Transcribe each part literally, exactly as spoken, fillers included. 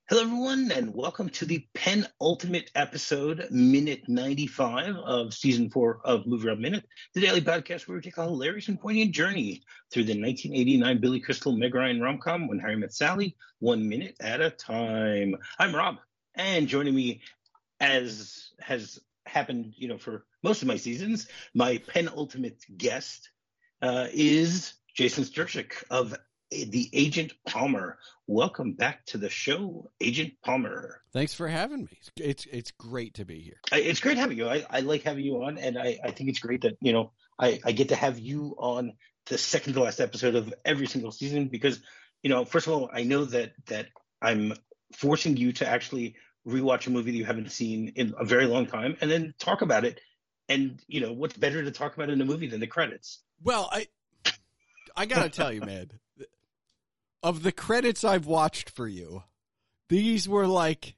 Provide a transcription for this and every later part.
Hello, everyone, and welcome to the penultimate episode, minute ninety-five of season four of Movie Rob Minute, the daily podcast where we take a hilarious and poignant journey through the nineteen eighty-nine Billy Crystal Meg Ryan rom-com When Harry Met Sally, one minute at a time. I'm Rob, and joining me, as has happened, you know, for most of my seasons, my penultimate guest uh, is Jason Sterchik of the Agent Palmer. Welcome back to the show, Agent Palmer. Thanks for having me. It's it's great to be here. I, it's great having you. I, I like having you on, and I, I think it's great that, you know, I, I get to have you on the second to last episode of every single season because, you know, first of all, I know that that I'm forcing you to actually rewatch a movie that you haven't seen in a very long time and then talk about it. And, you know, what's better to talk about in a movie than the credits? Well, I I got to tell you, man. Of the credits I've watched for you, these were like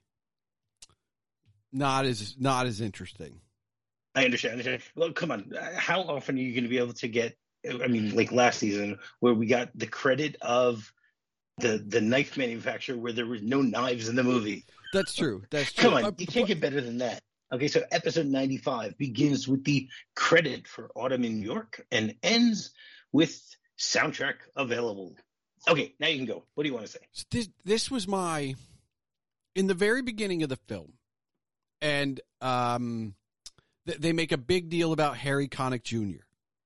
not as not as interesting. I understand. I understand. Well, come on. How often are you going to be able to get? I mean, like last season, where we got the credit of the the knife manufacturer, where there was no knives in the movie. That's true. That's true. Come on, uh, you can't but, get better than that. Okay, so episode ninety-five begins with the credit for Autumn in New York and ends with soundtrack available. Okay, now you can go. What do you want to say? This, this was my, in the very beginning of the film, and um, th- they make a big deal about Harry Connick Junior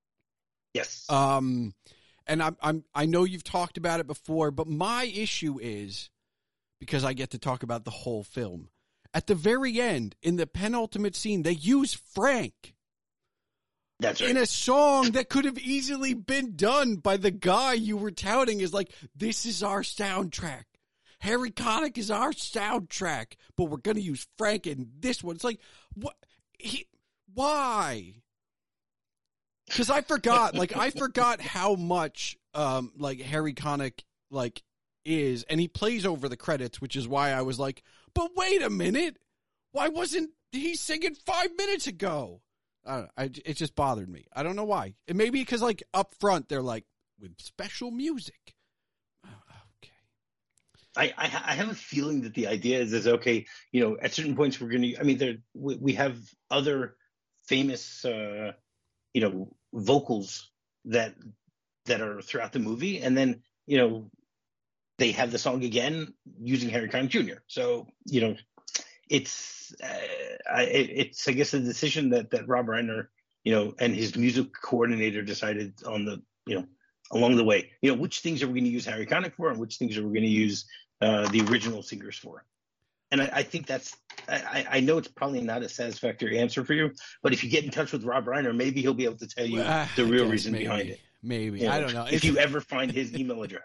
Yes. Um, and I'm, I'm, I know you've talked about it before, but my issue is, because I get to talk about the whole film, at the very end, in the penultimate scene, they use Frank. That's right. In a song that could have easily been done by the guy you were touting is like, this is our soundtrack. Harry Connick is our soundtrack, but we're going to use Frank in this one. It's like, what? He, why? Because I forgot, like, I forgot how much, um, like, Harry Connick, like, is, and he plays over the credits, which is why I was like, but wait a minute. Why wasn't he singing five minutes ago? I don't know, I, it just bothered me. I don't know why. It may be because, like, up front, they're like, with special music. Oh, okay. I, I, I have a feeling that the idea is, is okay, you know, at certain points we're going to, I mean, there we, we have other famous, uh, you know, vocals that that are throughout the movie. And then, you know, they have the song again using Harry Connick Junior So, you know, it's uh, I, it's I guess a decision that that Rob Reiner, you know, and his music coordinator decided on the, you know, along the way, you know, which things are we going to use Harry Connick for, and which things are we going to use uh, the original singers for. And I, I think that's I, I know it's probably not a satisfactory answer for you, but if you get in touch with Rob Reiner, maybe he'll be able to tell you uh, the real reason maybe, behind it. Maybe you know, I don't know if it's, you ever find his email address.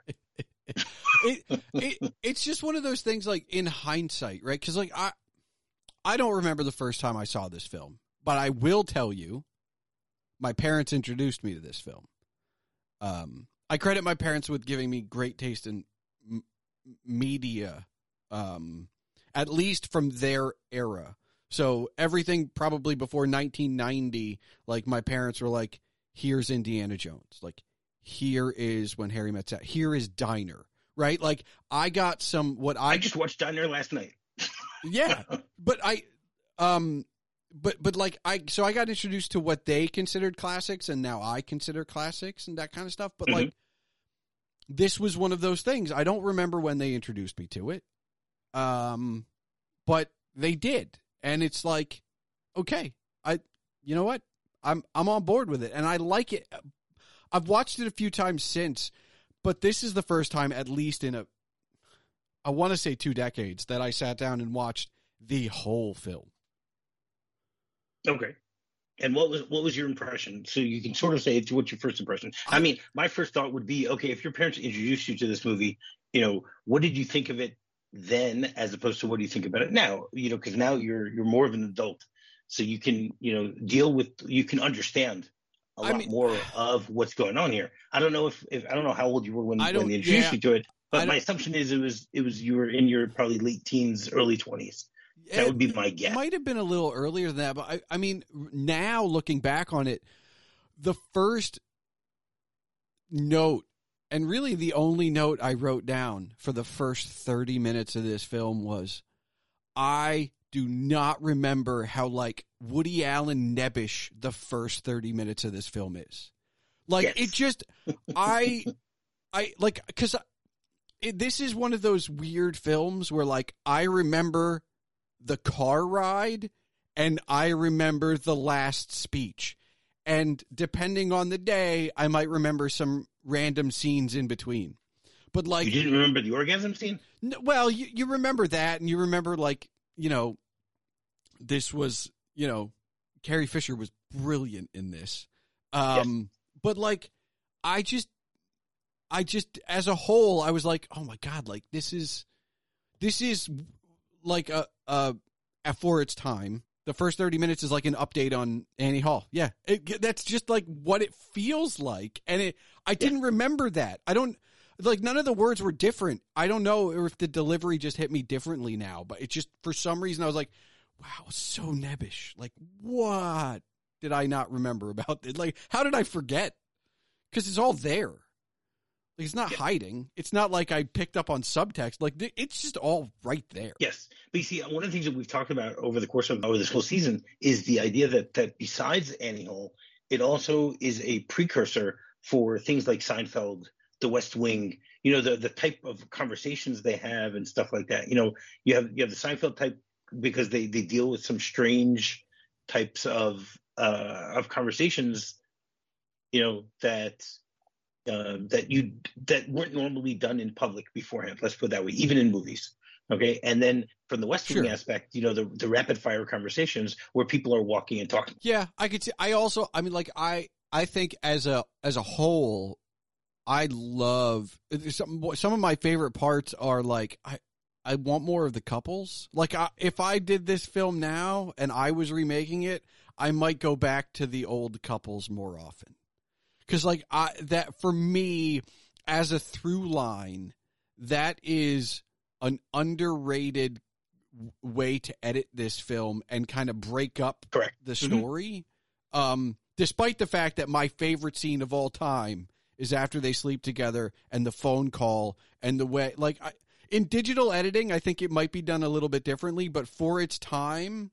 it, it it's just one of those things, like, in hindsight, right? Because, like, I I don't remember the first time I saw this film, but I will tell you, my parents introduced me to this film. Um, I credit my parents with giving me great taste in m- media, um, at least from their era. So everything probably before nineteen ninety, like, my parents were like, here's Indiana Jones. Like, here is When Harry Met Sally. Here is Diner, right? Like, I got some, what I... I just watched Diner last night. Yeah, but I, um, but, but like, I, so I got introduced to what they considered classics, and now I consider classics and that kind of stuff. But, mm-hmm. like, this was one of those things. I don't remember when they introduced me to it. Um, but they did. And it's like, okay, I, you know what? I'm, I'm on board with it, and I like it. I've watched it a few times since, but this is the first time, at least in a, I want to say two decades, that I sat down and watched the whole film. Okay. And what was what was your impression? So you can sort of say it's what's your first impression. I mean, my first thought would be, okay, if your parents introduced you to this movie, you know, what did you think of it then, as opposed to what do you think about it now? You know, because now you're you're more of an adult, so you can, you know, deal with, you can understand a lot I mean, more of what's going on here. I don't know if, if I don't know how old you were when, when they introduced yeah, you to it, but my assumption is it was it was you were in your probably late teens, early twenties. That would be my guess. It might have been a little earlier than that, but I, I mean, now looking back on it, the first note And really the only note I wrote down for the first thirty minutes of this film was, I do not remember how, like, Woody Allen nebbish the first thirty minutes of this film is. Like, yes. it just, I, I, like, because this is one of those weird films where, like, I remember the car ride and I remember the last speech. And depending on the day, I might remember some random scenes in between. But, like, you didn't remember the orgasm scene? No, well, you, you remember that, and you remember, like, you know, this was, you know, Carrie Fisher was brilliant in this. Um, yes. But, like, I just, I just, as a whole, I was like, oh my God, like, this is, this is like a, a, a for its time. The first thirty minutes is like an update on Annie Hall. Yeah, it, that's just like what it feels like. And it, I didn't yeah. remember that. I don't, like, none of the words were different. I don't know if the delivery just hit me differently now, but it just, for some reason, I was like, wow, so nebbish. Like, what did I not remember about it? Like, how did I forget? Because it's all there. Like, it's not yeah. hiding. It's not like I picked up on subtext. Like, it's just all right there. Yes. But you see, one of the things that we've talked about over the course of over this whole season is the idea that that besides Annie Hall, it also is a precursor for things like Seinfeld, The West Wing, you know, the the type of conversations they have and stuff like that. You know, you have you have the Seinfeld type because they, they deal with some strange types of uh, of conversations, you know, that uh, that you that weren't normally done in public beforehand. Let's put it that way, even in movies. Okay, and then from the West Wing sure. aspect, you know, the the rapid fire conversations where people are walking and talking. Yeah, I could see. I also, I mean, like, I I think as a as a whole, I love some some of my favorite parts are like I I want more of the couples. Like, I, if I did this film now and I was remaking it, I might go back to the old couples more often. Because, like, I that for me as a through line, that is an underrated way to edit this film and kind of break up Correct. the story. Mm-hmm. Um, despite the fact that my favorite scene of all time is after they sleep together and the phone call and the way, like, I, in digital editing, I think it might be done a little bit differently, but for its time,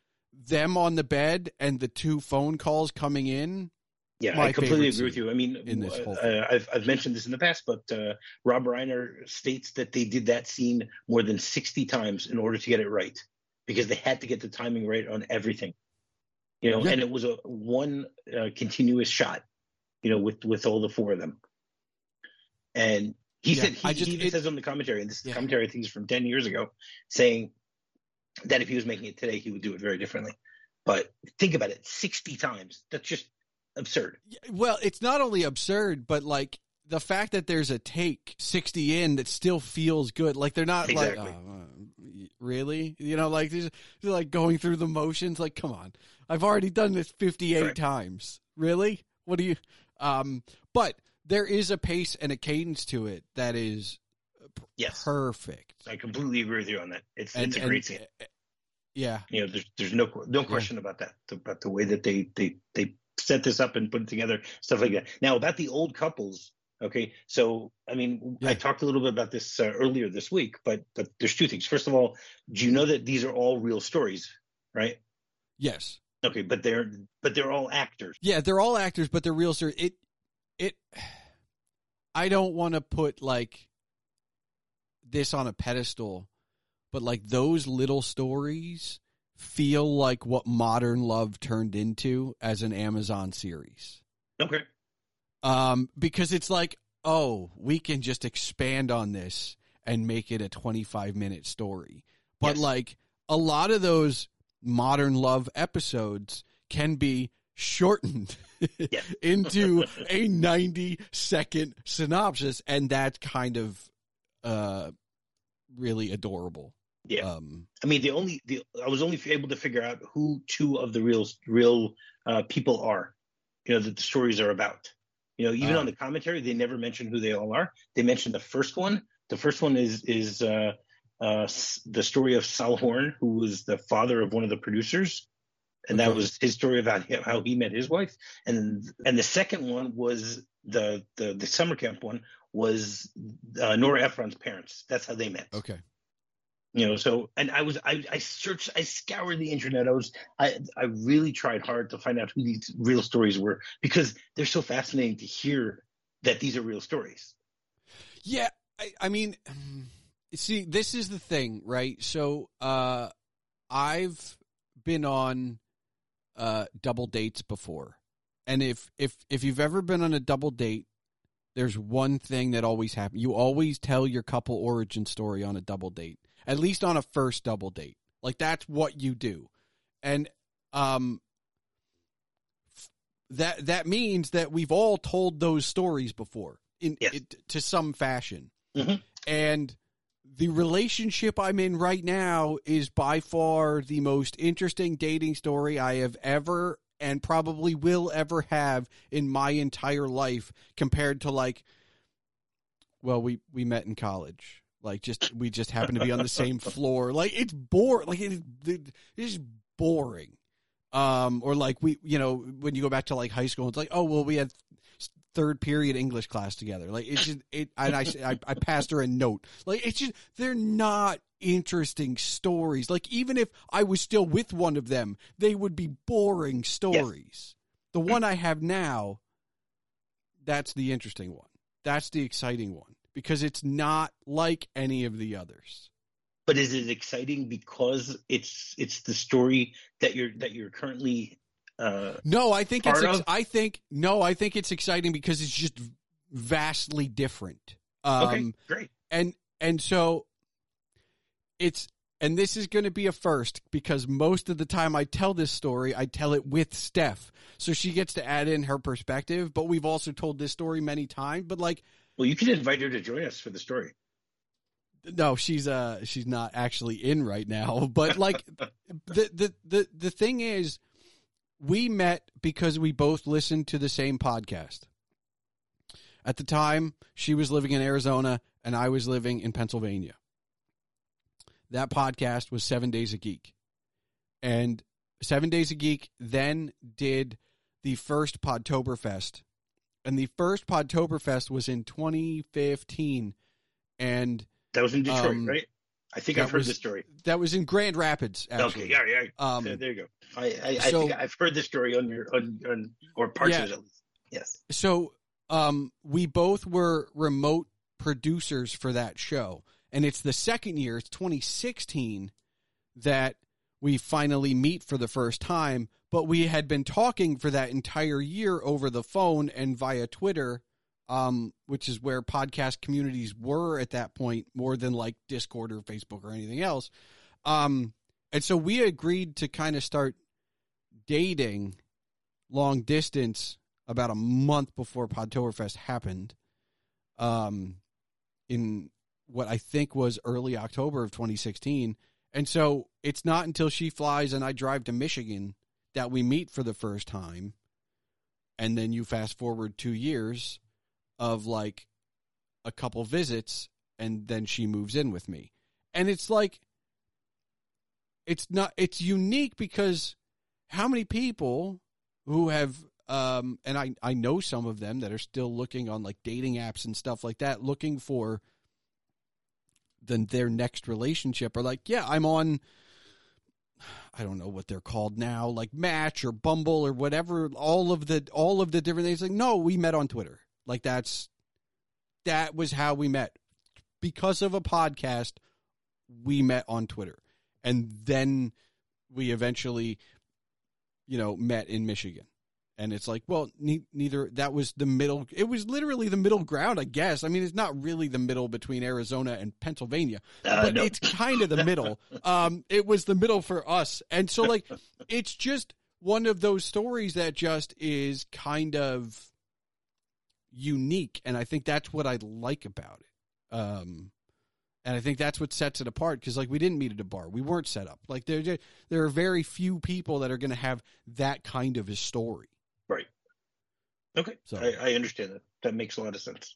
them on the bed and the two phone calls coming in. Yeah, I completely agree with you. I mean, in this whole uh, I've I've mentioned this in the past, but uh, Rob Reiner states that they did that scene more than sixty times in order to get it right, because they had to get the timing right on everything. You know, yeah. and it was a one uh, continuous shot. You know, with with all the four of them. And he yeah, said he, just, he even it, says on the commentary, and this yeah. commentary I think is from ten years ago, saying that if he was making it today, he would do it very differently. But think about it, sixty times. That's just absurd. Well, it's not only absurd, but like the fact that there's a take sixty in that still feels good. Like they're not exactly. like, oh, uh, really? You know, like they're, they're like going through the motions. Like, come on, I've already done this fifty-eight Correct. times. Really? What do you? Um, but there is a pace and a cadence to it that is yes. perfect. I completely agree with you on that. It's and, it's a great scene. Yeah. You know, there's there's no no question yeah. about that. About the way that they they they set this up and put it together, stuff like that. Now about the old couples. Okay, so I mean, yeah. I talked a little bit about this uh, earlier this week, but but there's two things. First of all, do you know that these are all real stories, right? Yes. Okay, but they're but they're all actors. Yeah, they're all actors, but they're real stories. It it. I don't want to put like this on a pedestal, but like those little stories feel like what Modern Love turned into as an Amazon series. Okay. Um, because it's like, oh, we can just expand on this and make it a twenty-five minute story. But yes. like a lot of those Modern Love episodes can be shortened yeah. into a ninety second synopsis. And that's kind of, uh, really adorable. Yeah. Um, I mean, the only, the, I was only able to figure out who two of the real, real, uh, people are, you know, that the stories are about. You know, even uh, on the commentary, they never mention who they all are. They mention the first one. The first one is is uh, uh, the story of Sal Horn, who was the father of one of the producers, and that was his story about him, how he met his wife. And and the second one was the the, the summer camp one, was uh, Nora Ephron's parents. That's how they met. Okay. You know, so and I was I, I searched, I scoured the internet. I was I I really tried hard to find out who these real stories were, because they're so fascinating to hear that these are real stories. Yeah, I, I mean, see, this is the thing, right? So uh, I've been on uh, double dates before, and if if if you've ever been on a double date, there's one thing that always happens. You always tell your couple origin story on a double date. At least on a first double date. Like, that's what you do. And um, that that means that we've all told those stories before in yes. it, to some fashion. Mm-hmm. And the relationship I'm in right now is by far the most interesting dating story I have ever and probably will ever have in my entire life, compared to, like, well, we, we met in college. Like, just, we just happen to be on the same floor. Like, it's boring. Like, it, it, it's boring. Um, or like we, you know, when you go back to like high school, it's like, oh, well, we had third period English class together. Like, it's just, it, and I, I, I passed her a note. Like, it's just, they're not interesting stories. Like, even if I was still with one of them, they would be boring stories. Yes. The one I have now, that's the interesting one. That's the exciting one. Because it's not like any of the others. But is it exciting because it's it's the story that you're that you're currently uh, no, I think it's ex- of? I think no, I think it's exciting because it's just vastly different. Um, okay, great. And and so it's and this is going to be a first, because most of the time I tell this story, I tell it with Steph, so she gets to add in her perspective. But we've also told this story many times. But like. Well, you can invite her to join us for the story. No, she's uh she's not actually in right now. But like the, the the the thing is, we met because we both listened to the same podcast. At the time, she was living in Arizona and I was living in Pennsylvania. That podcast was Seven Days a Geek. And Seven Days a Geek then did the first Podtoberfest. And the first Podtoberfest was in twenty fifteen, and that was in Detroit, um, right? I think I've heard was, this story. That was in Grand Rapids, actually. Okay, yeah, yeah. Um, there, there you go. I, I, I so, think I've heard this story on your on, on or parts yeah, of it at least. Yes. So um, we both were remote producers for that show, and it's the second year, it's twenty sixteen, that we finally meet for the first time. But we had been talking for that entire year over the phone and via Twitter, um, which is where podcast communities were at that point, more than like Discord or Facebook or anything else. Um, and so we agreed to kind of start dating long distance about a month before Podtoberfest happened, um, in what I think was early October of twenty sixteen. And so it's not until she flies and I drive to Michigan that we meet for the first time. And then you fast forward two years of like a couple visits, and then she moves in with me. And it's like, it's not, it's unique because how many people who have, um, and I, I know some of them that are still looking on like dating apps and stuff like that, looking for then their next relationship, are like, yeah, I'm on, I don't know what they're called now, like Match or Bumble or whatever, all of the all of the different things. Like, no, we met on Twitter. Like, that's that was how we met. Because of a podcast, we met on Twitter. And then we eventually, you know, met in Michigan. And it's like, well, ne- neither, that was the middle. It was literally the middle ground, I guess. I mean, it's not really the middle between Arizona and Pennsylvania, uh, but no. it's kind of the middle. Um, it was the middle for us. And so, like, it's just one of those stories that just is kind of unique. And I think that's what I like about it. Um, and I think that's what sets it apart, because, like, we didn't meet at a bar. We weren't set up. Like, there, there are very few people that are going to have that kind of a story. Right. Okay. So I, I understand that. That makes a lot of sense.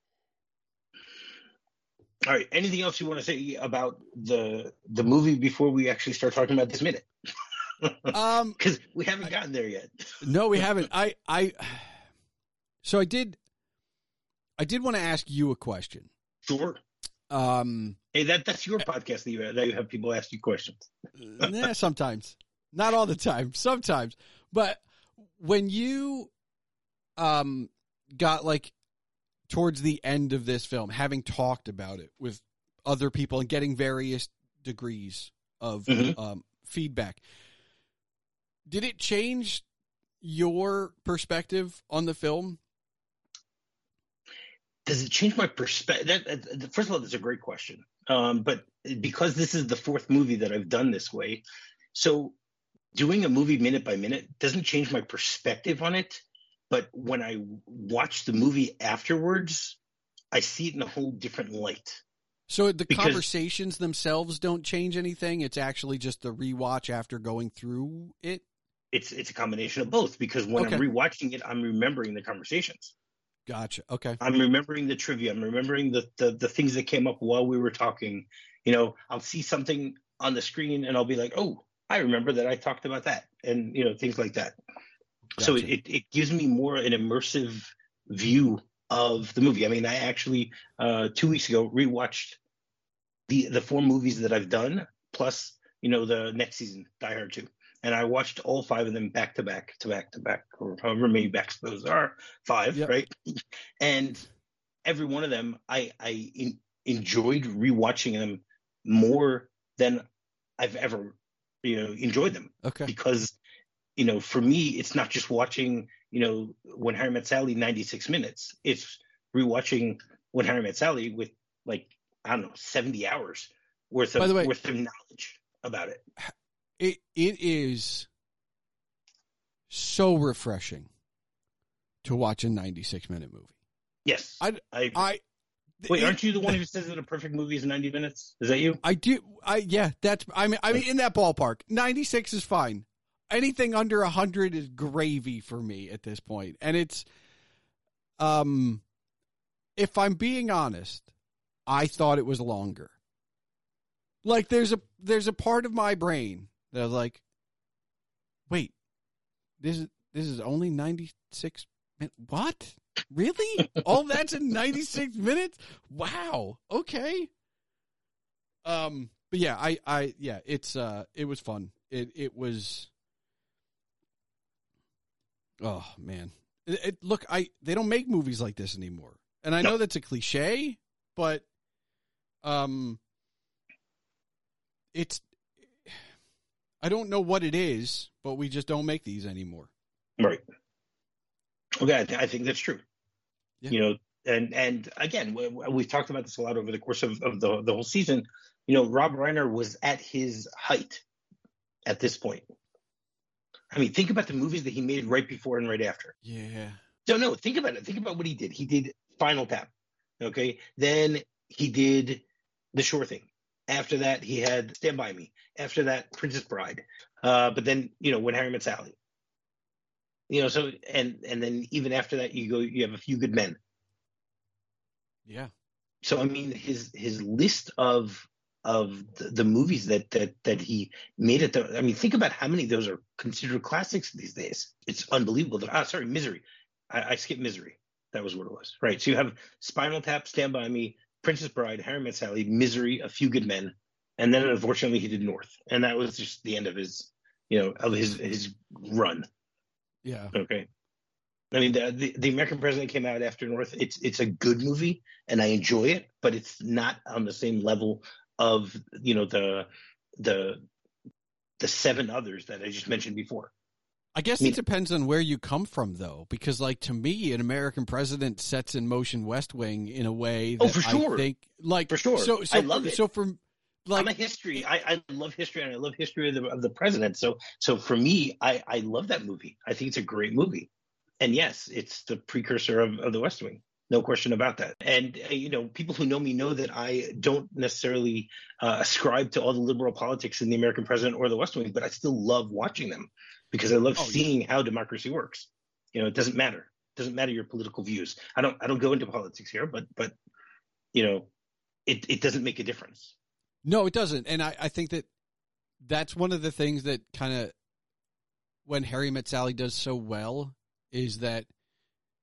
All right. Anything else you want to say about the the movie before we actually start talking about this minute? um, because we haven't gotten there yet. No, we haven't. I I so I did I did want to ask you a question. Sure. Um, hey, that that's your podcast that you, that you have people ask you questions. Nah, sometimes. Not all the time. Sometimes. But when you um got like towards the end of this film, having talked about it with other people and getting various degrees of mm-hmm. um, feedback, did it change your perspective on the film? Does it change my perspective? First of all, that's a great question. Um, but because this is the fourth movie that I've done this way, so doing a movie minute by minute doesn't change my perspective on it. But when I watch the movie afterwards, I see it in a whole different light. So the because conversations themselves don't change anything? It's actually just the rewatch after going through it? It's it's a combination of both, because when okay. I'm rewatching it, I'm remembering the conversations. Gotcha. Okay. I'm remembering the trivia. I'm remembering the, the, the things that came up while we were talking. You know, I'll see something on the screen and I'll be like, oh, I remember that I talked about that, and, you know, things like that. Gotcha. So it, it gives me more an immersive view of the movie. I mean, I actually, uh, two weeks ago, rewatched the, the four movies that I've done, plus, you know, the next season, Die Hard two. And I watched all five of them back to back to back to back, or however many backs those are, five, yep. Right? And every one of them, I, I in, enjoyed rewatching them more than I've ever, you know, enjoyed them. Okay. Because, you know, for me, it's not just watching, you know, When Harry Met Sally ninety-six minutes. It's rewatching When Harry Met Sally with, like, I don't know, seventy hours worth of, way, worth of knowledge about it. It it is so refreshing to watch a ninety-six minute movie. Yes, I I, I wait. It, aren't you the one who says that a perfect movie is ninety minutes? Is that you? I do. I yeah. That's I mean I mean in that ballpark. ninety-six is fine. Anything under one hundred is gravy for me at this point. And it's um, if I'm being honest, I thought it was longer. Like there's a there's a part of my brain that was like, wait, this is this is only ninety-six minutes? What? Really? All that's in ninety-six minutes? Wow. Okay. Um, but yeah, I, I yeah, it's uh it was fun. It it was oh man. It, it look, I they don't make movies like this anymore. And I no. know that's a cliche, but um it's I don't know what it is, but we just don't make these anymore. Right. Okay, I, th- I think that's true. Yeah. You know, and and again, we, we've talked about this a lot over the course of, of the the whole season. You know, Rob Reiner was at his height at this point. I mean, think about the movies that he made right before and right after. Yeah. So no, think about it. Think about what he did. He did Spinal Tap. Okay. Then he did The Sure Thing. After that, he had Stand By Me. After that, Princess Bride. Uh, but then, you know, When Harry Met Sally. You know, so and and then even after that, you go, you have A Few Good Men. Yeah. So I mean, his his list of of the, the movies that that that he made it. The, I mean, think about how many of those are considered classics these days. It's unbelievable. That, ah, sorry, Misery. I, I skipped Misery. That was what it was, right? So you have Spinal Tap, Stand By Me, Princess Bride, Harry Met Sally, Misery, A Few Good Men, and then unfortunately he did North, and that was just the end of his, you know, of his his run. Yeah. Okay. I mean, the, the the American President came out after North. It's it's a good movie, and I enjoy it, but it's not on the same level of, you know, the the the seven others that I just mentioned before. I guess I mean, it depends on where you come from, though, because, like, to me, an American President sets in motion West Wing in a way that oh, for sure. I think, like, for sure, so, so I love for, it. So from, like, I'm a history. I, I love history, and I love history of the of the president. So, so for me, I, I love that movie. I think it's a great movie, and yes, it's the precursor of, of the West Wing. No question about that. And, uh, you know, people who know me know that I don't necessarily uh, ascribe to all the liberal politics in the American President or the West Wing, but I still love watching them because I love oh, seeing yeah. how democracy works. You know, it doesn't matter. It doesn't matter your political views. I don't I don't go into politics here, but, but you know, it, it doesn't make a difference. No, it doesn't. And I, I think that that's one of the things that kind of, when Harry Met Sally does so well, is that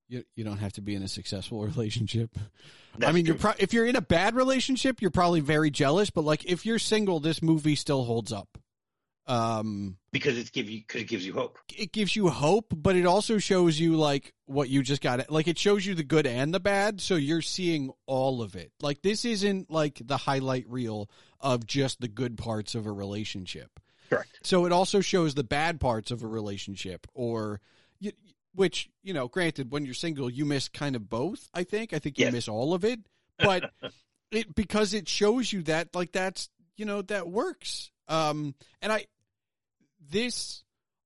You you don't have to be in a successful relationship. That's I mean, true. you're pro- if you're in a bad relationship, you're probably very jealous. But like, if you're single, this movie still holds up. Um, because it's give you because it gives you hope. it gives you hope, but it also shows you like what you just got. Like, it shows you the good and the bad, so you're seeing all of it. Like, this isn't like the highlight reel of just the good parts of a relationship. Correct. So it also shows the bad parts of a relationship, or which, you know, granted, when you're single, you miss kind of both. I think. I think you Yes. miss all of it, but it because it shows you that like that's you know that works. Um, and I. This,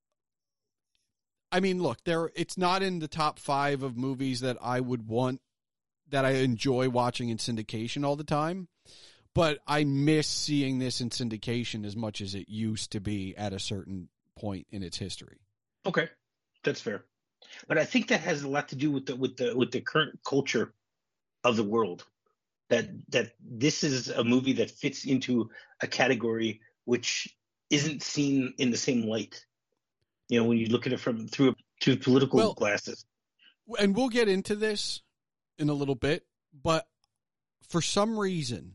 I mean, look, there. It's not in the top five of movies that I would want, that I enjoy watching in syndication all the time, but I miss seeing this in syndication as much as it used to be at a certain point in its history. Okay, that's fair, but I think that has a lot to do with the with the with the current culture of the world. That that this is a movie that fits into a category which isn't seen in the same light, you know, when you look at it from through through political well, glasses. And we'll get into this in a little bit, but for some reason,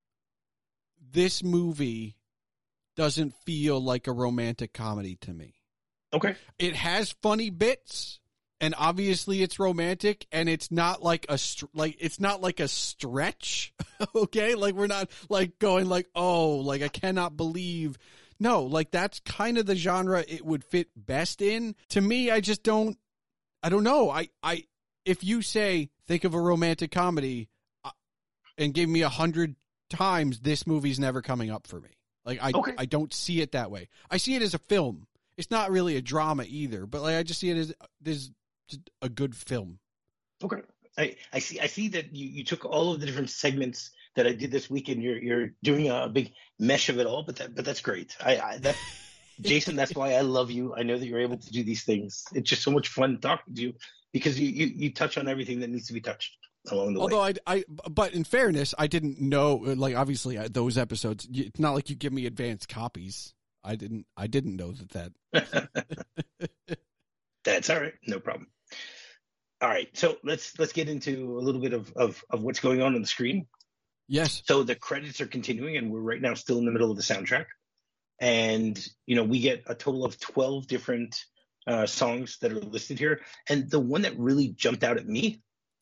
this movie doesn't feel like a romantic comedy to me. Okay, it has funny bits, and obviously it's romantic, and it's not like a like it's not like a stretch. Okay, like we're not like going like, oh, like I cannot believe. No, like that's kind of the genre it would fit best in. To me, I just don't, I don't know. I, I, if you say, think of a romantic comedy uh, and give me a hundred times, this movie's never coming up for me. Like I, okay. I don't see it that way. I see it as a film. It's not really a drama either, but like I just see it as this a good film. Okay. I, I see. I see that you, you took all of the different segments that I did this weekend. You're you're doing a big mesh of it all, but that but that's great. I, I that Jason, that's why I love you. I know that you're able to do these things. It's just so much fun talking to you because you you, you touch on everything that needs to be touched along the Although way. Although I, I, but in fairness, I didn't know. Like obviously, those episodes. It's not like you give me advanced copies. I didn't. I didn't know that. That. That's all right. No problem. All right, so let's let's get into a little bit of, of, of what's going on on the screen. Yes. So the credits are continuing, and we're right now still in the middle of the soundtrack. And, you know, we get a total of twelve different uh, songs that are listed here. And the one that really jumped out at me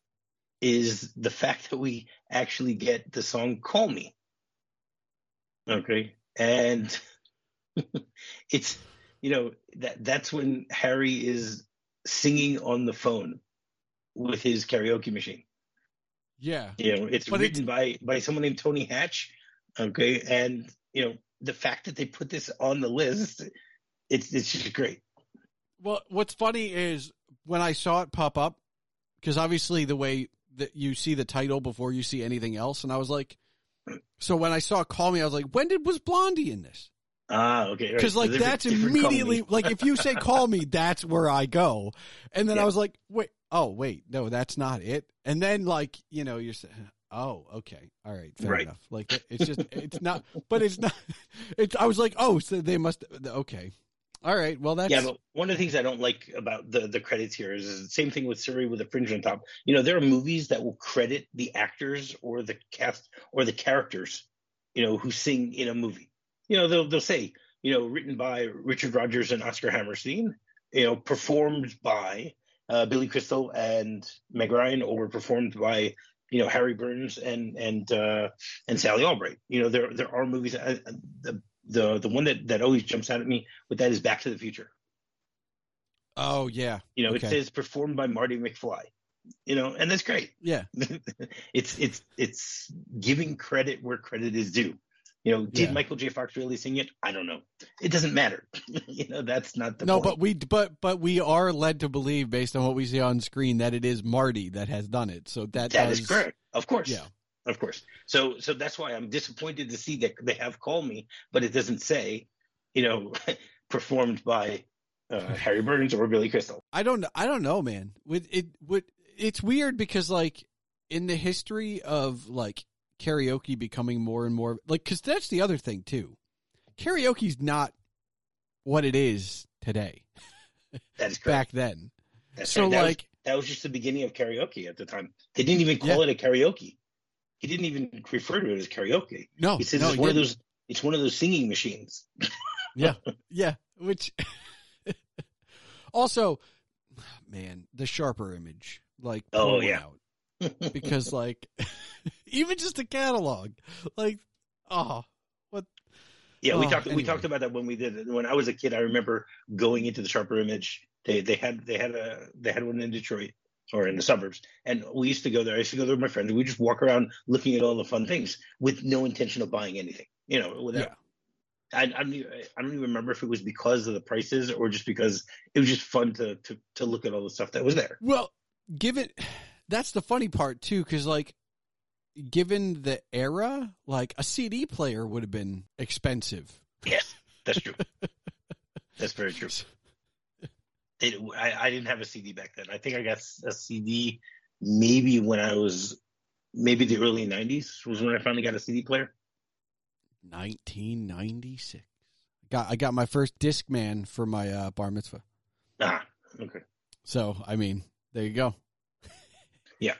is the fact that we actually get the song Call Me. Okay. And it's, you know, that that's when Harry is singing on the phone with his karaoke machine. Yeah. You know, it's but written it's... by by someone named Tony Hatch. Okay. And, you know, the fact that they put this on the list, it's it's just great. Well, what's funny is when I saw it pop up, because obviously the way that you see the title before you see anything else, and I was like, so when I saw Call Me, I was like, when did was Blondie in this? Ah, okay. Because right. like so that's immediately like if you say Call Me, that's where I go. And then yeah. I was like, wait, oh wait, no, that's not it. And then like you know you're saying, oh okay, all right, fair right. enough. Like it's just it's not, but it's not. It's I was like, oh, so they must okay, all right. Well, that's yeah. But one of the things I don't like about the the credits here is, is the same thing with Surrey with a fringe on top. You know, there are movies that will credit the actors or the cast or the characters, you know, who sing in a movie. You know, they'll they'll say, you know, written by Richard Rodgers and Oscar Hammerstein, you know, performed by uh, Billy Crystal and Meg Ryan, or performed by, you know, Harry Burns and and uh, and Sally Albright. You know, there there are movies. Uh, the the the one that, that always jumps out at me with that is Back to the Future. Oh yeah, you know, okay. It says performed by Marty McFly. You know, and that's great. Yeah, it's it's it's giving credit where credit is due. You know, did yeah. Michael J. Fox really sing it? I don't know. It doesn't matter. you know, that's not the no. point. But we, but but we are led to believe, based on what we see on screen, that it is Marty that has done it. So that that does... is correct. Of course. Yeah. Of course. So so that's why I'm disappointed to see that they have Call Me, but it doesn't say, you know, performed by uh, Harry Burns or Billy Crystal. I don't. I don't know, man. With it, with it's weird because like in the history of like. Karaoke becoming more and more like because that's the other thing too. Karaoke's not what it is today. That is correct. Back then. That's so right. That like that was just the beginning of karaoke at the time. They didn't even call Yeah. it a karaoke. He didn't even refer to it as karaoke. No, He says no, it's he one of didn't. those. It's one of those singing machines. Yeah, yeah. Which also, man, the Sharper Image, like, Oh, pour one yeah. out. Because like, even just a catalog, like, oh, what? Yeah, we Oh, talked. We anyway. talked about that when we did it. When I was a kid, I remember going into the Sharper Image. They they had they had a they had one in Detroit or in the suburbs, and we used to go there. I used to go there with my friends. We just walk around looking at all the fun things with no intention of buying anything. You know, without. Yeah. I, I don't even, I don't even remember if it was because of the prices or just because it was just fun to to to look at all the stuff that was there. Well, given that's the funny part too, because like, given the era, like a C D player would have been expensive. Yes, that's true. That's very true. It, I, I didn't have a C D back then. I think I got a C D maybe when I was maybe the early nineties was when I finally got a C D player. nineteen ninety-six. Got I got my first Discman for my uh, bar mitzvah. Ah, okay. So I mean, there you go. Yeah.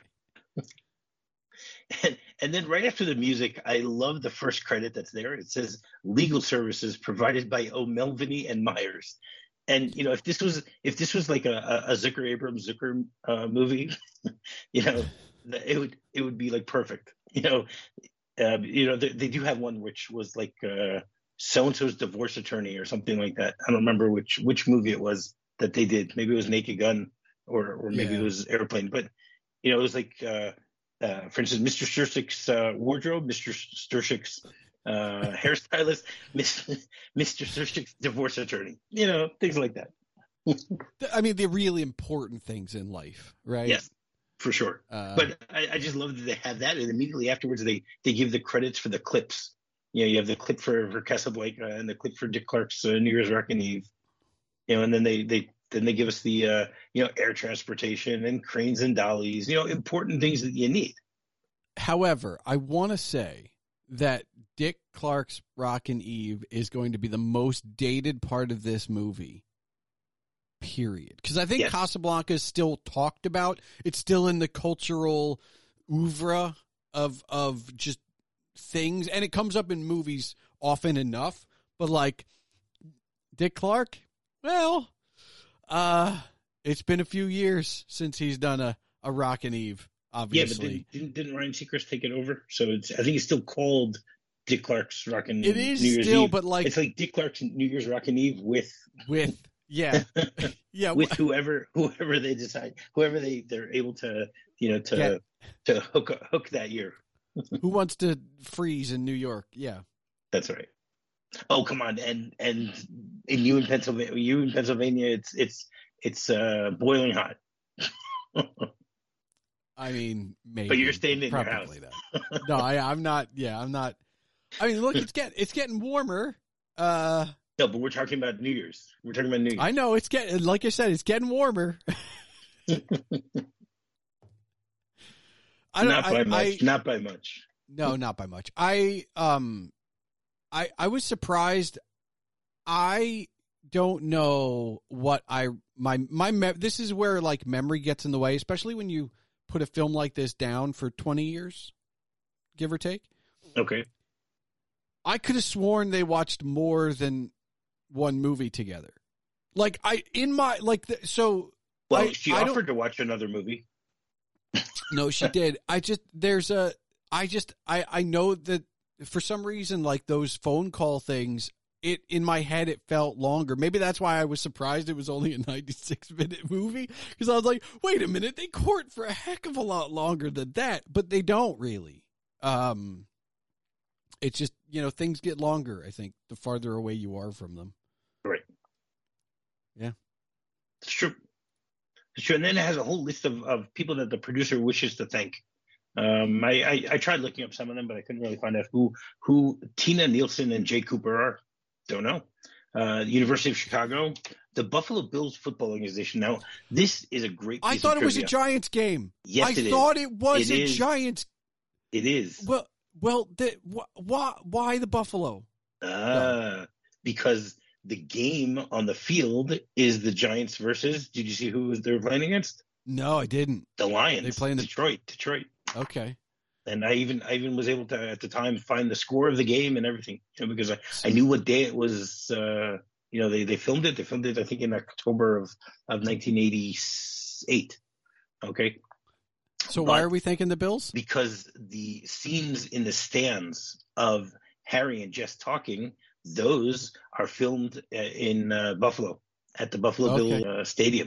And, and then right after the music, I love the first credit that's there. It says legal services provided by O'Melveny and Myers. And you know, if this was if this was like a, a Zucker Abrams Zucker uh, movie, you know, it would it would be like perfect. You know, uh, you know they, they do have one which was like uh, so and so's divorce attorney or something like that. I don't remember which which movie it was that they did. Maybe it was Naked Gun or or maybe Yeah. it was Airplane. But you know, it was like uh, uh, for instance, Mister Stursick's uh, wardrobe, Mister Stursick's uh, hairstylist, Mister Stursick's divorce attorney. You know, things like that. I mean, the really important things in life, right? Yes, for sure. Uh, But I, I just love that they have that, and immediately afterwards they they give the credits for the clips. You know, you have the clip for, for Casablanca and the clip for Dick Clark's uh, New Year's Rockin' Eve. You know, and then they they then they give us the uh, you know air transportation and cranes and dollies. You know, important things that you need. However, I want to say that Dick Clark's Rockin' Eve is going to be the most dated part of this movie. Period. Because I think Yes. Casablanca is still talked about. It's still in the cultural oeuvre of of just things, and it comes up in movies often enough. But like Dick Clark, well, uh, it's been a few years since he's done a a Rockin' Eve. Obviously, Yeah, but didn't, didn't, didn't Ryan Seacrest take it over? So it's I think it's still called Dick Clark's Rockin' it is New Year's still, Eve. but like It's like Dick Clark's New Year's Rockin' Eve with with yeah, yeah, with whoever whoever they decide, whoever they they're able to you know to Yeah. to hook hook that year. who wants to freeze in New York? Yeah. That's right. Oh come on, and and in you in Pennsylvania, you in Pennsylvania, it's it's it's uh, boiling hot. I mean, maybe. But you're staying in your probably house. that. No, I, I'm not. Yeah, I'm not. I mean, look, it's get it's getting warmer. Uh, No, but we're talking about New Year's. We're talking about New Year's. I know it's getting. Like I said, it's getting warmer. I don't. Not by I, much. I, Not by much. no, not by much. I um, I I was surprised. I don't know what I my my me- this is where like memory gets in the way, especially when you put a film like this down for twenty years, give or take. Okay. I could have sworn they watched more than one movie together. Like I in my like the, so. Well, I- she I don't- offered to watch another movie. No, she did. I just there's a I just I I know that for some reason like those phone call things. It in my head it felt longer. Maybe that's why I was surprised it was only a ninety-six minute movie because I was like, wait a minute, they court for a heck of a lot longer than that, but they don't really. Um, it's just you know things get longer. I think the farther away you are from them. Right. Yeah. It's true. It's true. And then it has a whole list of, of people that the producer wishes to thank. Um, I, I, I tried looking up some of them, but I couldn't really find out who who Tina Nielsen and Jay Cooper are. Don't know. Uh, University of Chicago, the Buffalo Bills football organization. Now, this is a great piece I thought of it was a trivia. Giants game. Yes, I it is. thought it was It a is. Giants. It is. Well, well, the, wh- why why the Buffalo? Ah, because the game on the field is the Giants versus. Did you see who they were playing against? No, I didn't. The Lions. They play in the- Detroit. Detroit. Okay. And I even I even was able to at the time find the score of the game and everything, you know, because I, I knew what day it was. Uh, you know, they, they filmed it. They filmed it, I think, in October of, of nineteen eighty-eight. Okay. So But why are we thanking the Bills? because the scenes in the stands of Harry and Jess talking, those are filmed uh, in uh, Buffalo at the Buffalo Okay. Bill uh, Stadium.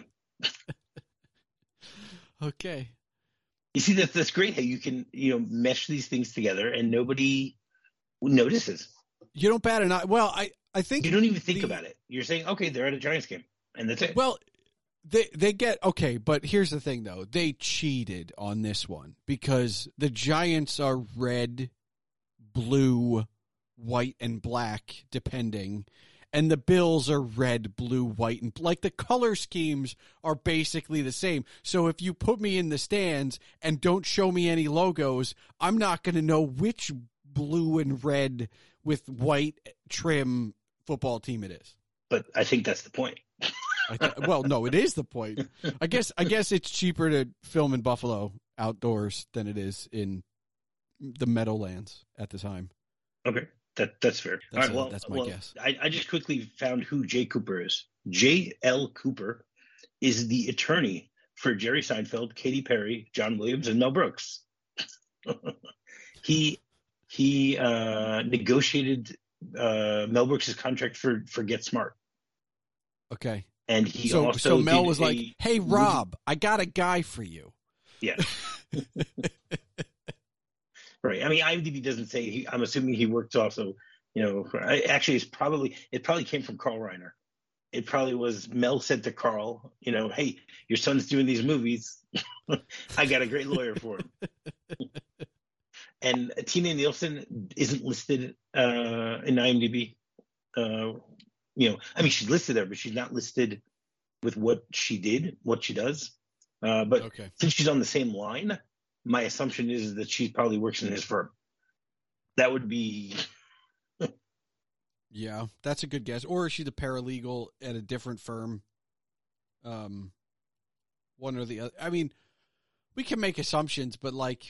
Okay. You see, that that's great how you can, you know, mesh these things together and nobody notices. You don't bat an eye. Well, I, I think You don't even think the- about it. You're saying, okay, they're at a Giants game, and that's it. Well, they they get okay, but here's the thing though. They cheated on this one because the Giants are red, blue, white, and black, depending. And the Bills are red, blue, white, and like the color schemes are basically the same. So if you put me in the stands and don't show me any logos, I'm not going to know which blue and red with white trim football team it is. But I think that's the point. I th- well, no, it is the point. I guess I guess it's cheaper to film in Buffalo outdoors than it is in the Meadowlands at the time. Okay, that that's fair. That's All right, a- well, that's my well, guess. I, I just quickly found who Jay Cooper is. J L Cooper is the attorney for Jerry Seinfeld, Katy Perry, John Williams, and Mel Brooks. he he uh, negotiated uh, Mel Brooks' contract for for Get Smart, Okay. and he So also so Mel did was a like, "Hey movie- Rob, I got a guy for you." Yeah. Right. I mean, IMDb doesn't say. He, I'm assuming he worked also. You know, for, I, actually, it's probably it probably came from Carl Reiner. It probably was Mel said to Carl, you know, hey, your son's doing these movies. I got a great lawyer for him. And Tina Nielsen isn't listed uh, in IMDb. Uh, you know, I mean, she's listed there, but she's not listed with what she did, what she does. Uh, but Okay. since she's on the same line, my assumption is that she probably works in his firm. That would be Yeah, that's a good guess. Or is she the paralegal at a different firm? Um, one or the other. I mean, we can make assumptions, but like,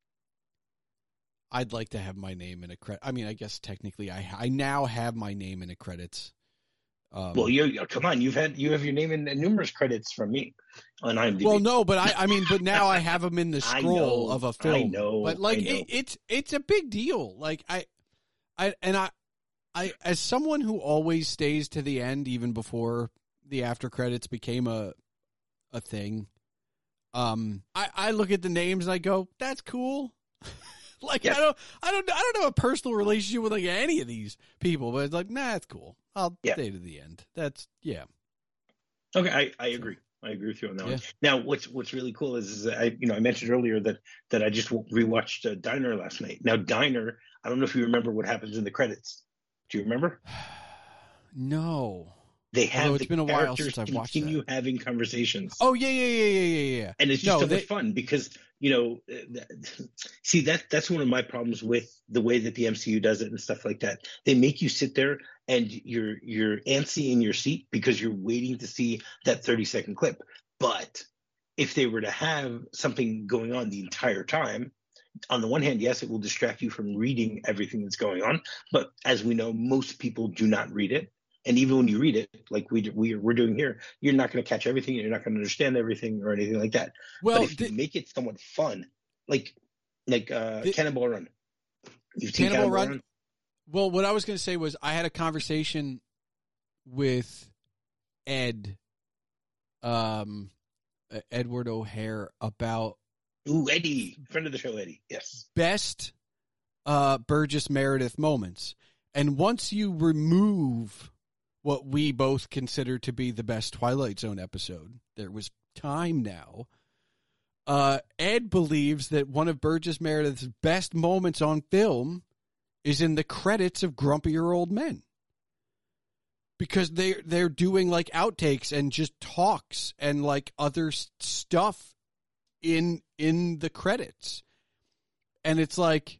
I'd like to have my name in a credit. I mean, I guess technically, I I now have my name in the credits. Um, well. You you- come on, you've had you have your name in numerous credits from me on IMDb. well, no, but I I mean, but now I have them in the I scroll know, of a I film. know, but like, I know. it, it's it's a big deal. Like I, I and I. I, as someone who always stays to the end, even before the after credits became a a thing, um, I, I look at the names and I go, "That's cool." like Yeah. I don't, I don't, I don't have a personal relationship with like any of these people, but it's like, nah, it's cool. I'll Yeah. stay to the end. That's yeah. Okay, I, I agree. I agree with you on that Yeah. one. Now, what's what's really cool is, is I you know I mentioned earlier that that I just rewatched uh, Diner last night. Now, Diner, I don't know if you remember what happens in the credits. Do you remember? No. They have Although it's the been a while characters since I've watched continue having conversations. Oh yeah, yeah, yeah, yeah, yeah, yeah. And it's just No, so they- much fun because, you know, uh, that- see, that that's one of my problems with the way that the M C U does it and stuff like that. They make you sit there and you're you're antsy in your seat because you're waiting to see that thirty second clip. But if they were to have something going on the entire time, on the one hand, yes, it will distract you from reading everything that's going on. But as we know, most people do not read it. And even when you read it, like we, we, we're doing here, you're not going to catch everything. You're not going to understand everything or anything like that. Well, but if you the- make it somewhat fun, like like uh, The- Cannonball Run. You've seen Cannonball Cannonball Run? Well, what I was going to say was I had a conversation with Ed, um, uh, Edward O'Hare about Ooh, Eddie, friend of the show, Eddie. Yes. best uh, Burgess Meredith moments. And once you remove what we both consider to be the best Twilight Zone episode, There Was Time Now, uh, Ed believes that one of Burgess Meredith's best moments on film is in the credits of Grumpier Old Men. Because they they're doing like outtakes and just talks and like other s- stuff in in the credits. And it's like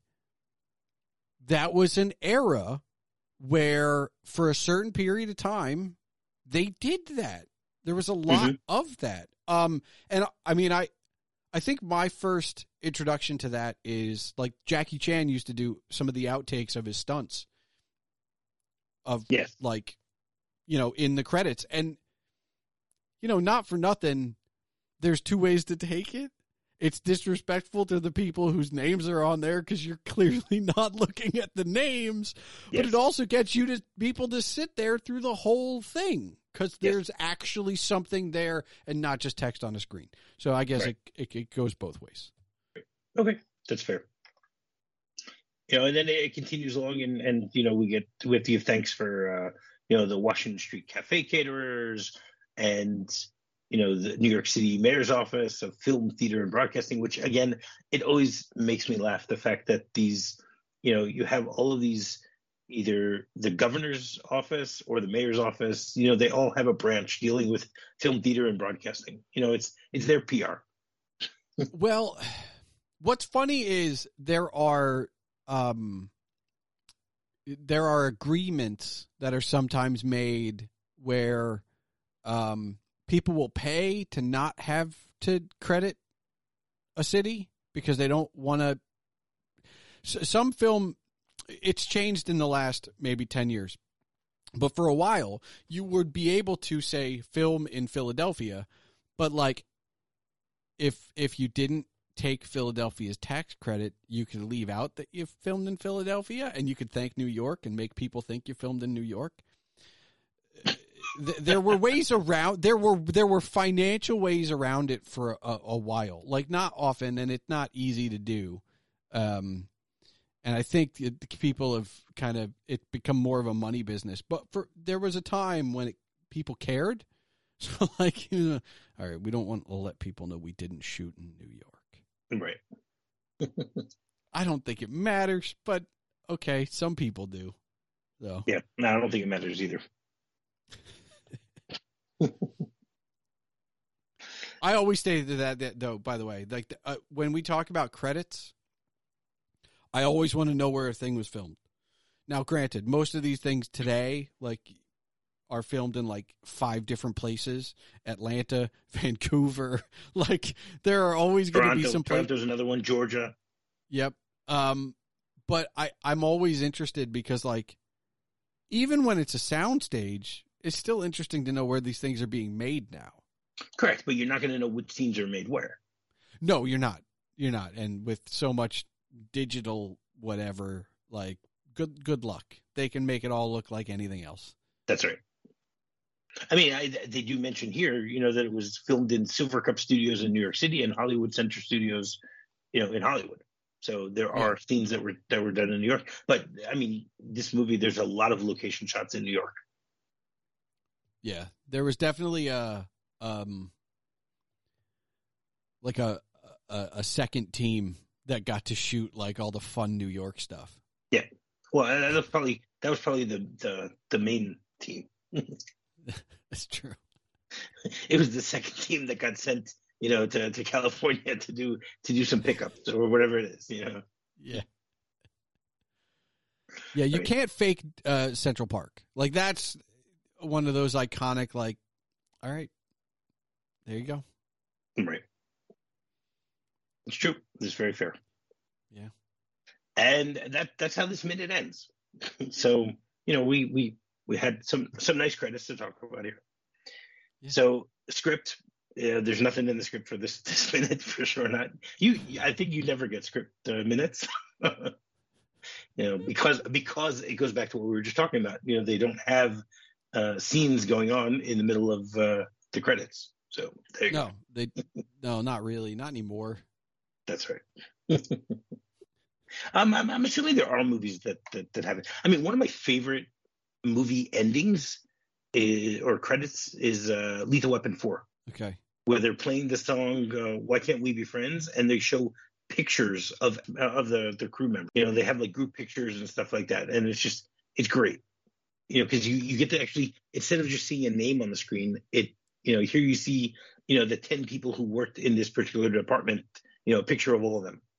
that was an era where for a certain period of time they did that. There was a lot Mhm. of that. Um, and I mean, I, I think my first introduction to that is like Jackie Chan used to do some of the outtakes of his stunts of yes. like, you know, in the credits. And, you know, not for nothing, there's two ways to take it. It's disrespectful to the people whose names are on there because you're clearly not looking at the names, yes. but it also gets you to people to sit there through the whole thing because there's yes. actually something there and not just text on a screen. So I guess right. it, it it goes both ways. Okay, that's fair. You know, and then it continues along, and, and you know, we get we have to give thanks for uh, you know, the Washington Street Cafe caterers and you know, the New York City Mayor's Office of Film, Theater, and Broadcasting, which, again, it always makes me laugh, the fact that these, you know, you have all of these, either the governor's office or the mayor's office, you know, they all have a branch dealing with film, theater, and broadcasting. You know, it's it's their P R. Well, what's funny is there are um, there are agreements that are sometimes made where um, people will pay to not have to credit a city because they don't want to. Some film, it's changed in the last maybe ten years, but for a while you would be able to say film in Philadelphia, but like if if you didn't take Philadelphia's tax credit, you could leave out that you filmed in Philadelphia, and you could thank New York and make people think you filmed in New York. There were ways around. There were there were financial ways around it for a, a while, like not often, and it's not easy to do. Um, and I think it, people have kind of it become more of a money business. But for there was a time when it, people cared. So like, you know, all right, we don't want to let people know we didn't shoot in New York. Right. I don't think it matters, but okay, some people do. So yeah, no, I don't think it matters either. I always say that, that though, by the way, like uh, when we talk about credits, I always want to know where a thing was filmed. Now, granted, most of these things today, like, are filmed in like five different places: Atlanta, Vancouver. Like, there are always going to be some. Toronto's places. Another one, Georgia. Yep. Um, but I I'm always interested because, like, even when it's a soundstage, it's still interesting to know where these things are being made now. Correct, but you're not going to know which scenes are made where. No, you're not. You're not. And with so much digital whatever, like, good good luck. They can make it all look like anything else. That's right. I mean, I, they do mention here, you know, that it was filmed in Silver Cup Studios in New York City and Hollywood Center Studios, you know, in Hollywood. So there are yeah. scenes that were that were done in New York. But I mean, this movie, there's a lot of location shots in New York. Yeah, there was definitely a um, like a, a a second team that got to shoot like all the fun New York stuff. Yeah, well, that was probably that was probably the the, the main team. That's true. It was the second team that got sent, you know, to, to California to do to do some pickups or whatever it is, you know. Yeah. Yeah, you I mean, can't fake uh, Central Park. Like, that's one of those iconic, like, all right, there you go. Right. It's true. It's very fair. Yeah. And that that's how this minute ends. So, you know, we we we had some some nice credits to talk about here. Yeah. So, script, uh, there's nothing in the script for this this minute, for sure not. You, I think you never get script uh, minutes. You know, because because it goes back to what we were just talking about. You know, they don't have uh, scenes going on in the middle of uh, the credits. So there you no, go. they no, not really, not anymore. That's right. um, I'm, I'm assuming there are movies that, that that have it. I mean, one of my favorite movie endings is, or credits is uh, Lethal Weapon four. Okay. Where they're playing the song uh, "Why Can't We Be Friends" and they show pictures of uh, of the the crew members. You know, they have like group pictures and stuff like that, and it's just it's great. You know, because you you get to actually, instead of just seeing a name on the screen, it you know here you see you know the ten people who worked in this particular department. You know, a picture of all of them.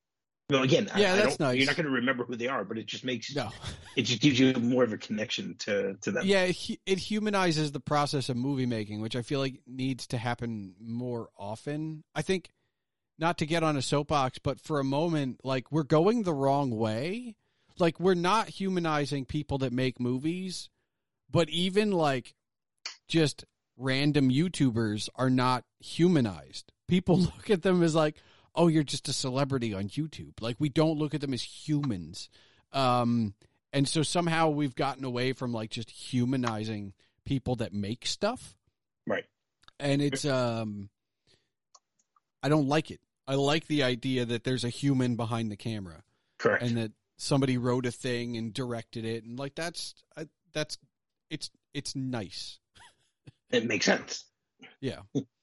Well, again, Yeah, I, I that's don't. nice. You're not going to remember who they are, but it just makes No. it just gives you more of a connection to to them. Yeah, it, it humanizes the process of movie making, which I feel like needs to happen more often. I think, not to get on a soapbox, but for a moment, like, we're going the wrong way. Like, we're not humanizing people that make movies, but even, like, just random YouTubers are not humanized. People look at them as like, oh, you're just a celebrity on YouTube. Like, we don't look at them as humans. Um, and so somehow we've gotten away from, like, just humanizing people that make stuff. Right. And it's, um, I don't like it. I like the idea that there's a human behind the camera. Correct. And that somebody wrote a thing and directed it. And, like, that's, that's, it's, it's nice. It makes sense. Yeah.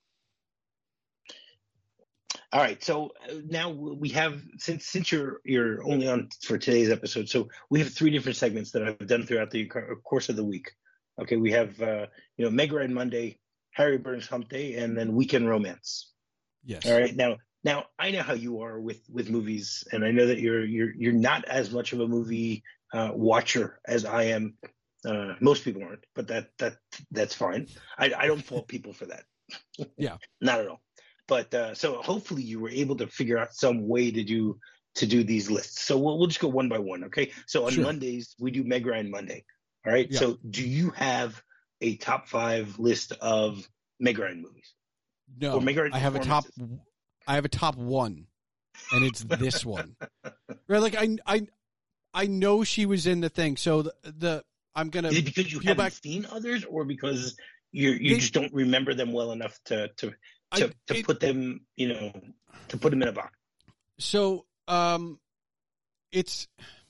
All right, so now we have since since you're you're only on for today's episode, so we have three different segments that I've done throughout the course of the week. Okay, we have uh, you know Meg Ryan Monday, Harry Burns Hump Day, and then Weekend Romance. Yes. All right, now now I know how you are with with movies, and I know that you're you're you're not as much of a movie uh, watcher as I am. Uh, most people aren't, but that that that's fine. I I don't fault people for that. Yeah, not at all. But uh, so hopefully you were able to figure out some way to do to do these lists. So we'll we'll just go one by one, okay? So on sure. Mondays we do Meg Ryan Monday. All right. Yeah. So do you have a top five list of Meg Ryan movies? No, Or Meg Ryan I have a top. I have a top one, and it's this one. Right? Like I I I know she was in the thing. So the, the I'm gonna. Is it because you haven't back, seen others, or because you you they, just don't remember them well enough to to to, I, to it, put them, you know, to put them in a box? So, um, it's.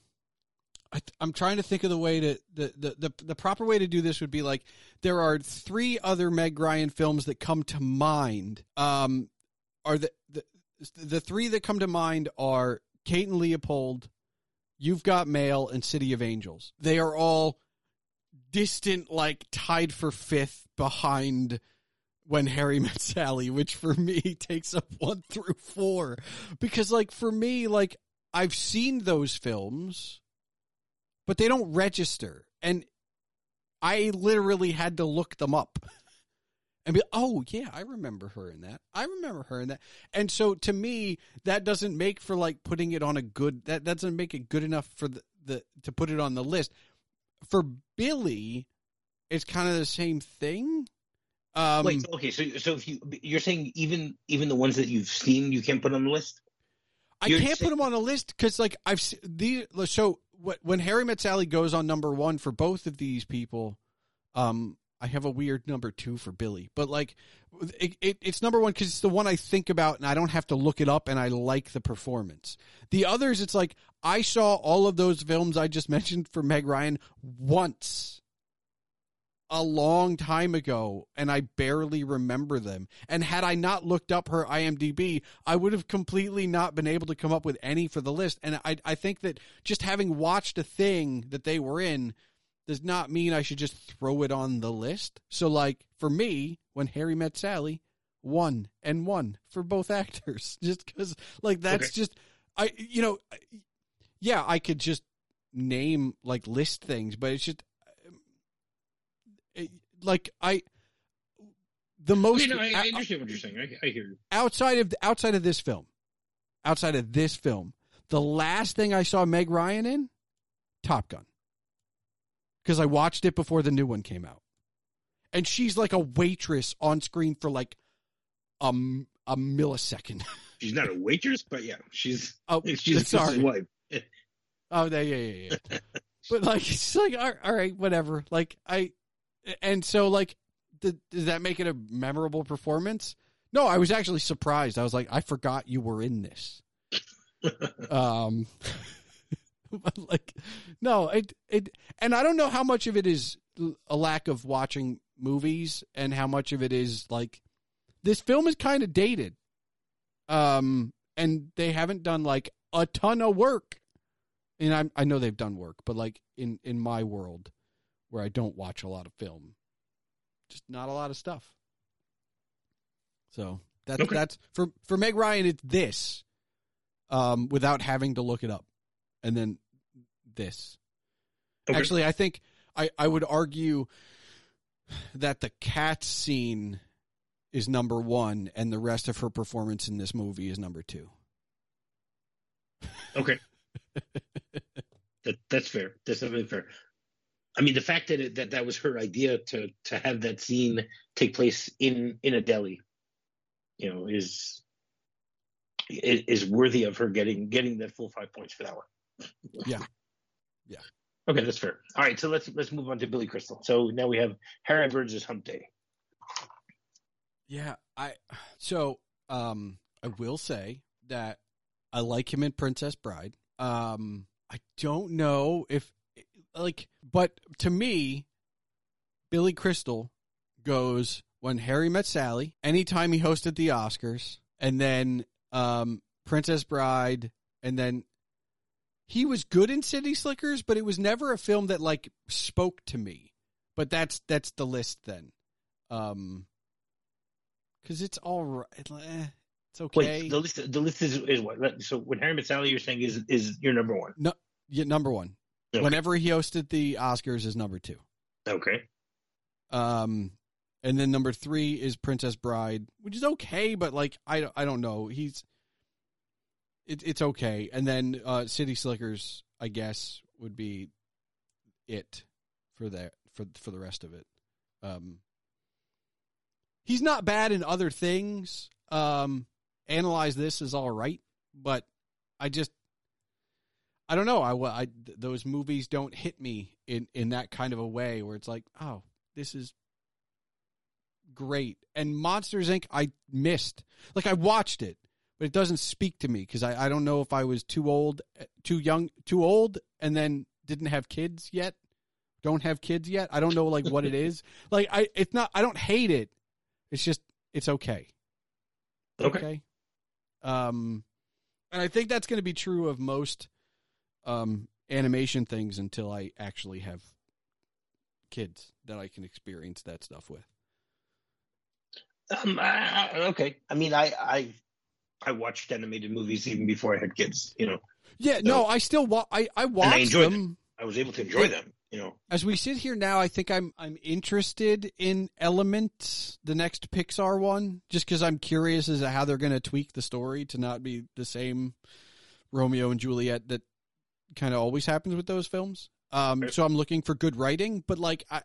I, I'm trying to think of the way to the, the the the proper way to do this would be like there are three other Meg Ryan films that come to mind. Um, are the the the three that come to mind are Kate and Leopold, You've Got Mail, and City of Angels. They are all distant, like tied for fifth behind When Harry Met Sally, which for me takes up one through four. Because, like, for me, like, I've seen those films, but they don't register. And I literally had to look them up and be, oh, yeah, I remember her in that. I remember her in that. And so, to me, that doesn't make for, like, putting it on a good, that doesn't make it good enough for the, the to put it on the list. For Billy, it's kind of the same thing. Um, Wait, okay, so so if you you're saying even even the ones that you've seen you can't put on the list? I You're can't saying- put them on a list because like I've se- these. So what, when Harry Met Sally goes on number one for both of these people, um, I have a weird number two for Billy, but like it, it, it's number one because it's the one I think about and I don't have to look it up and I like the performance. The others, it's like I saw all of those films I just mentioned for Meg Ryan once. A long time ago, and I barely remember them. And had I not looked up her I M D B, I would have completely not been able to come up with any for the list. And I, I think that just having watched a thing that they were in does not mean I should just throw it on the list. So, like, for me, When Harry Met Sally, one and one for both actors. Just because, like, that's Okay. just, I, you know, yeah, I could just name, like, list things, but it's just, like I, the most. Okay, no, I, I understand what you're saying. I, I hear you. Outside of outside of this film, outside of this film, the last thing I saw Meg Ryan in, Top Gun, because I watched it before the new one came out, and she's like a waitress on screen for like a, a millisecond. She's not a waitress, but yeah, she's Oh, she's sorry. his wife. Oh, yeah, yeah, yeah, yeah. But like, it's like, all all right, whatever. Like I. And so, like, th- does that make it a memorable performance? No, I was actually surprised. I was like, I forgot you were in this. um, but like, no, it it, and I don't know how much of it is a lack of watching movies, and how much of it is like this film is kind of dated. Um, and they haven't done like a ton of work. And I I know they've done work, but like in in my world, where I don't watch a lot of film, just not a lot of stuff. So that's okay. that's for for Meg Ryan. It's this. um, without having to look it up. And then this. Okay. Actually, I think I, I would argue that the cat scene is number one, and the rest of her performance in this movie is number two. Okay. that, that's fair. That's definitely fair. I mean, the fact that it, that that was her idea to to have that scene take place in, in a deli, you know, is is worthy of her getting getting that full five points for that one. Yeah. Yeah. Okay, that's fair. All right, so let's let's move on to Billy Crystal. So now we have Harry Burns' Hump Day. Yeah, I so um I will say that I like him in Princess Bride. Um I don't know if like but to me Billy Crystal goes When Harry Met Sally, anytime he hosted the Oscars, and then um Princess Bride, and then he was good in City Slickers, but it was never a film that like spoke to me. But that's that's the list then. Um Because it's all right. Eh, it's okay. Wait, the list the list is, is what? So when Harry Met Sally, you're saying is is your number one? No, yeah, number one. Okay. Whenever he hosted the Oscars is number two. Okay. Um, and then number three is Princess Bride, which is okay, but like I I don't know. He's it, it's okay. And then uh, City Slickers, I guess, would be it for that for for the rest of it. Um. He's not bad in other things. Um, Analyze This is all right, but I just, I don't know. I, I those movies don't hit me in, in that kind of a way where it's like, oh, this is great. And Monsters, Incorporated, I missed. Like, I watched it, but it doesn't speak to me because I, I don't know if I was too old, too young, too old, and then didn't have kids yet. Don't have kids yet. I don't know, like, what it is. Like, I, it's not, I don't hate it. It's just, it's okay. Okay. okay. Um, and I think that's going to be true of most um, animation things until I actually have kids that I can experience that stuff with. Um. Uh, okay. I mean, I, I I watched animated movies even before I had kids. You know. Yeah. So, no, I still wa- I I watched I enjoyed them. them. I was able to enjoy it, them. You know, as we sit here now, I think I'm I'm interested in Element, the next Pixar one, just because I'm curious as to how they're going to tweak the story to not be the same Romeo and Juliet that kind of always happens with those films. Um, so I'm looking for good writing, but like I,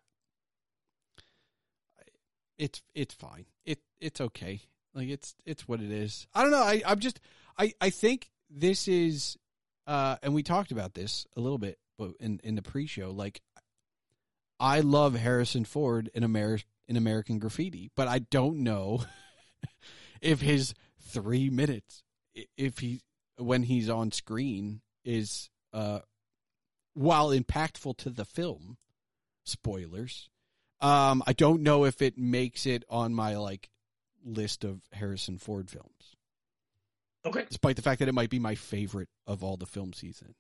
it's it's fine. It it's okay. Like it's it's what it is. I don't know. I I'm just I I think this is, uh, and we talked about this a little bit. But in, in the pre-show, like, I love Harrison Ford in, Ameri- in American Graffiti, but I don't know if his three minutes, if he when he's on screen, is uh, while impactful to the film. Spoilers. Um, I don't know if it makes it on my like list of Harrison Ford films. Okay. Despite the fact that it might be my favorite of all the films he's in.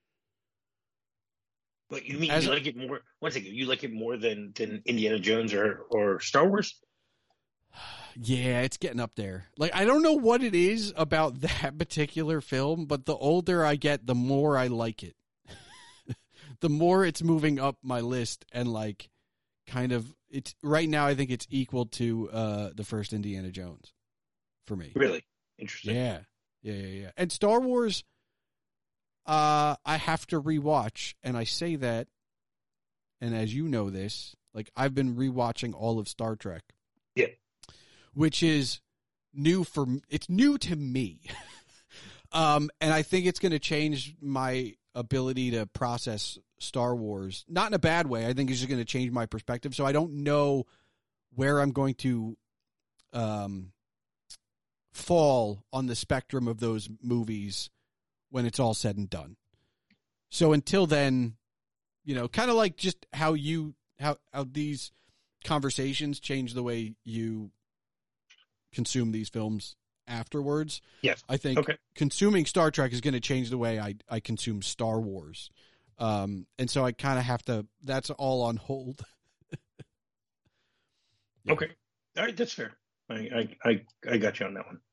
But you mean As you a, like it more? One second, you like it more than, than Indiana Jones or, or Star Wars? Yeah, it's getting up there. Like, I don't know what it is about that particular film, but the older I get, the more I like it. The more it's moving up my list, and like, kind of, it's right now. I think it's equal to uh, the first Indiana Jones for me. Really interesting. Yeah, yeah, yeah, yeah. And Star Wars. Uh, I have to rewatch, and I say that, and as you know this, like I've been rewatching all of Star Trek. Yeah. Which is new for, it's new to me. um, and I think it's going to change my ability to process Star Wars, not in a bad way. I think it's just going to change my perspective. So I don't know where I'm going to, um, fall on the spectrum of those movies when it's all said and done. So until then, you know, kind of like just how you, how, how these conversations change the way you consume these films afterwards. Yes. I think okay. consuming Star Trek is going to change the way I, I consume Star Wars. Um, and so I kind of have to, that's all on hold. Yeah. Okay. All right. That's fair. I, I, I, I got you on that one.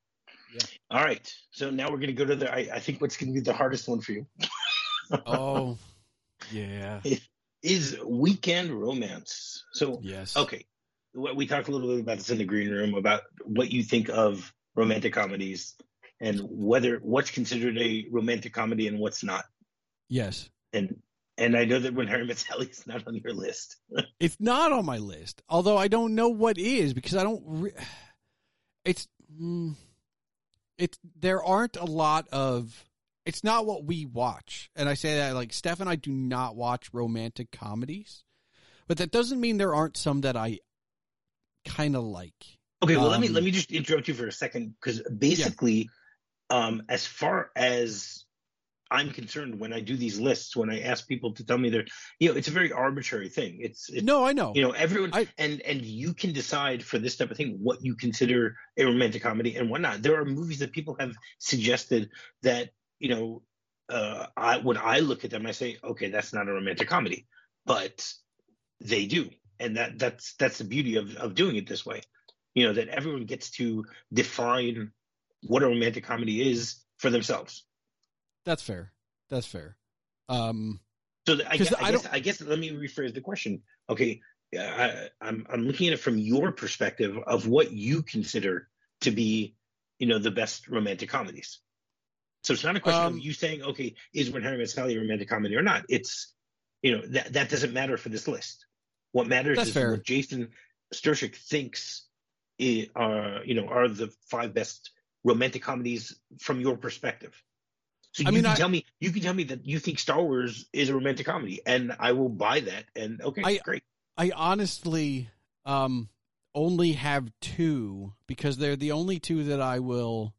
Yeah. All right. So now we're going to go to the, I, I think what's going to be the hardest one for you. Oh, yeah. It is Weekend Romance. So, Yes. okay. We talked a little bit about this in the green room about what you think of romantic comedies and whether what's considered a romantic comedy and what's not. Yes. And and I know that When Harry Met Sally is not on your list. It's not on my list, although I don't know what is because I don't. Re- it's mm, it's there aren't a lot of. It's not what we watch, and I say that like Steph and I do not watch romantic comedies, but that doesn't mean there aren't some that I kind of like. Okay, well um, let me let me just interrupt you for a second because basically, yeah. um, as far as I'm concerned, when I do these lists, when I ask people to tell me they're, you know, it's a very arbitrary thing. It's, it's no, I know, you know, everyone, I, and and you can decide for this type of thing what you consider a romantic comedy and whatnot. There are movies that people have suggested that, you know, uh, I when I look at them, I say, okay, that's not a romantic comedy, but they do, and that that's that's the beauty of of doing it this way. You know, that everyone gets to define what a romantic comedy is for themselves. That's fair. That's fair. Um, so I guess, I, I, guess, I guess let me rephrase the question. Okay, I, I'm I'm looking at it from your perspective of what you consider to be, you know, the best romantic comedies. So it's not a question um, of you saying, okay, is When Harry Met Sally a romantic comedy or not? It's, you know, that that doesn't matter for this list. What matters is fair. What Jason Stershik thinks are, you know, are the five best romantic comedies from your perspective. So you I mean, can I, tell me, you can tell me that you think Star Wars is a romantic comedy, and I will buy that. And okay, I, great. I honestly um, only have two because they're the only two that I will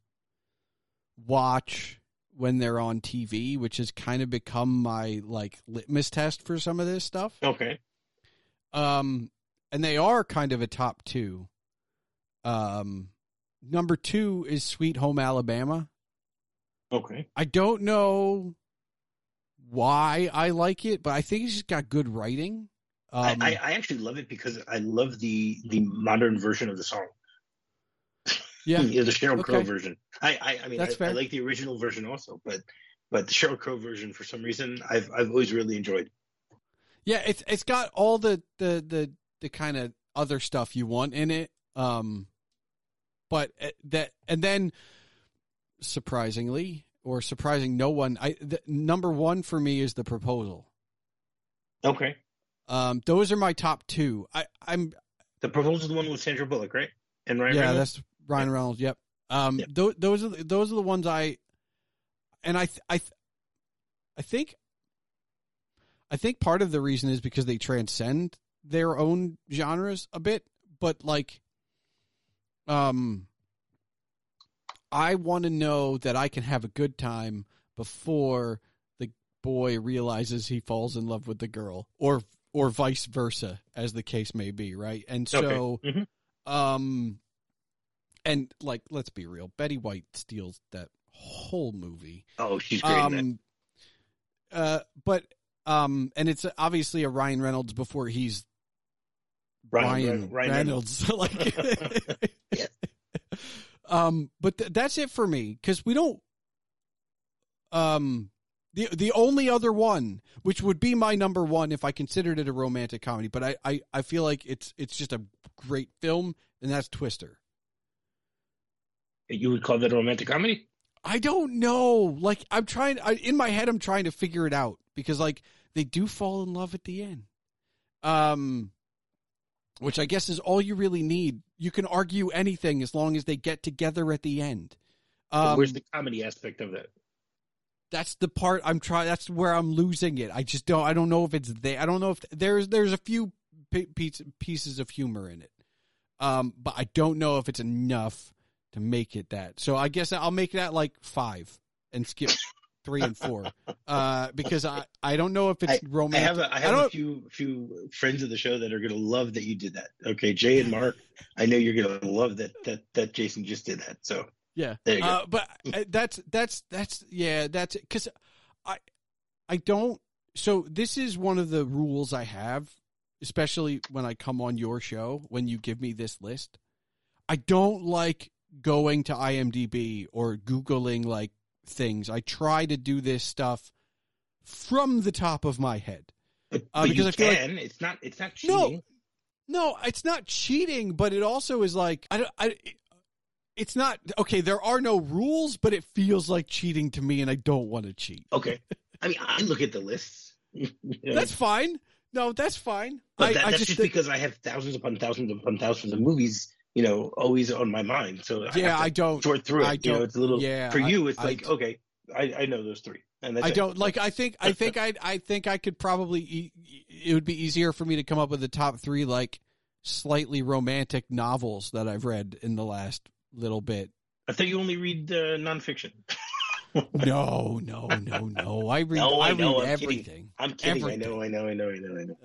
watch when they're on T V, which has kind of become my like litmus test for some of this stuff. Okay. Um, and they are kind of a top two. Um, number two is Sweet Home Alabama. Okay. I don't know why I like it, but I think it's just got good writing. Um, I, I actually love it because I love the the modern version of the song. Yeah, the Sheryl okay. Crow version. I I, I mean, I, I like the original version also, but but the Sheryl Crow version for some reason I've I've always really enjoyed. Yeah, it's it's got all the the the, the kind of other stuff you want in it. Um, but that and then. Surprisingly, or surprising no one, I the, number one for me is The Proposal. Okay. Um, those are my top two. I, I'm The Proposal is the one with Sandra Bullock, right? And Ryan. Yeah, Reynolds? that's Ryan yeah. Reynolds. Yep. Um, yep. Th- those are the, those are the ones I, and I th- I th- I think I think part of the reason is because they transcend their own genres a bit, but like, um. I want to know that I can have a good time before the boy realizes he falls in love with the girl, or or vice versa, as the case may be, right? And so, okay. mm-hmm. um, and like, let's be real, Betty White steals that whole movie. Oh, she's great um, in that. Uh, but um, and it's obviously a Ryan Reynolds before he's Ryan, Ryan, Ryan Reynolds. Reynolds. like, yes. Um, but th- that's it for me because we don't. Um, the the only other one, which would be my number one if I considered it a romantic comedy, but I, I, I feel like it's it's just a great film, and that's Twister. You would call that a romantic comedy? I don't know. Like I'm trying I, in my head, I'm trying to figure it out because like they do fall in love at the end. Um. Which I guess is all you really need. You can argue anything as long as they get together at the end. Um, where's the comedy aspect of that? That's the part I'm trying. That's where I'm losing it. I just don't. I don't know if it's there. I don't know if there's there's a few pieces of humor in it, um, but I don't know if it's enough to make it that. So I guess I'll make that like five and skip three and four, uh, because I, I don't know if it's I, romantic. I have a, I have I a few few friends of the show that are going to love that you did that. Okay, Jay and Mark, I know you're going to love that that that Jason just did that. So yeah, there you go. Uh, but that's that's that's yeah, that's because I I don't. So this is one of the rules I have, especially when I come on your show when you give me this list. I don't like going to IMDb or Googling like things. I try to do this stuff from the top of my head. But, uh, but because you I feel can. like it's not. It's not cheating. no, no, it's not cheating, but it also is like I don't. I, it's not okay. There are no rules, but it feels like cheating to me, and I don't want to cheat. Okay, I mean, I look at the lists. You know? That's fine. No, that's fine. But I, that, I that's just, just think, because I have thousands upon thousands upon thousands of movies, you know, always on my mind. So I yeah, have to I don't. sort through it. I you don't. know, it's a little. Yeah, for you, I, it's I, like okay, I, I know those three, and that's I it. don't like. I think. I think. I. I think I could probably. e- It would be easier for me to come up with the top three, like slightly romantic novels that I've read in the last little bit. I thought you only read uh, nonfiction. No, no, no, no. I read. No, I I, know, read I'm everything. kidding. I'm kidding. Everything. I know. I know. I know. I know. I know.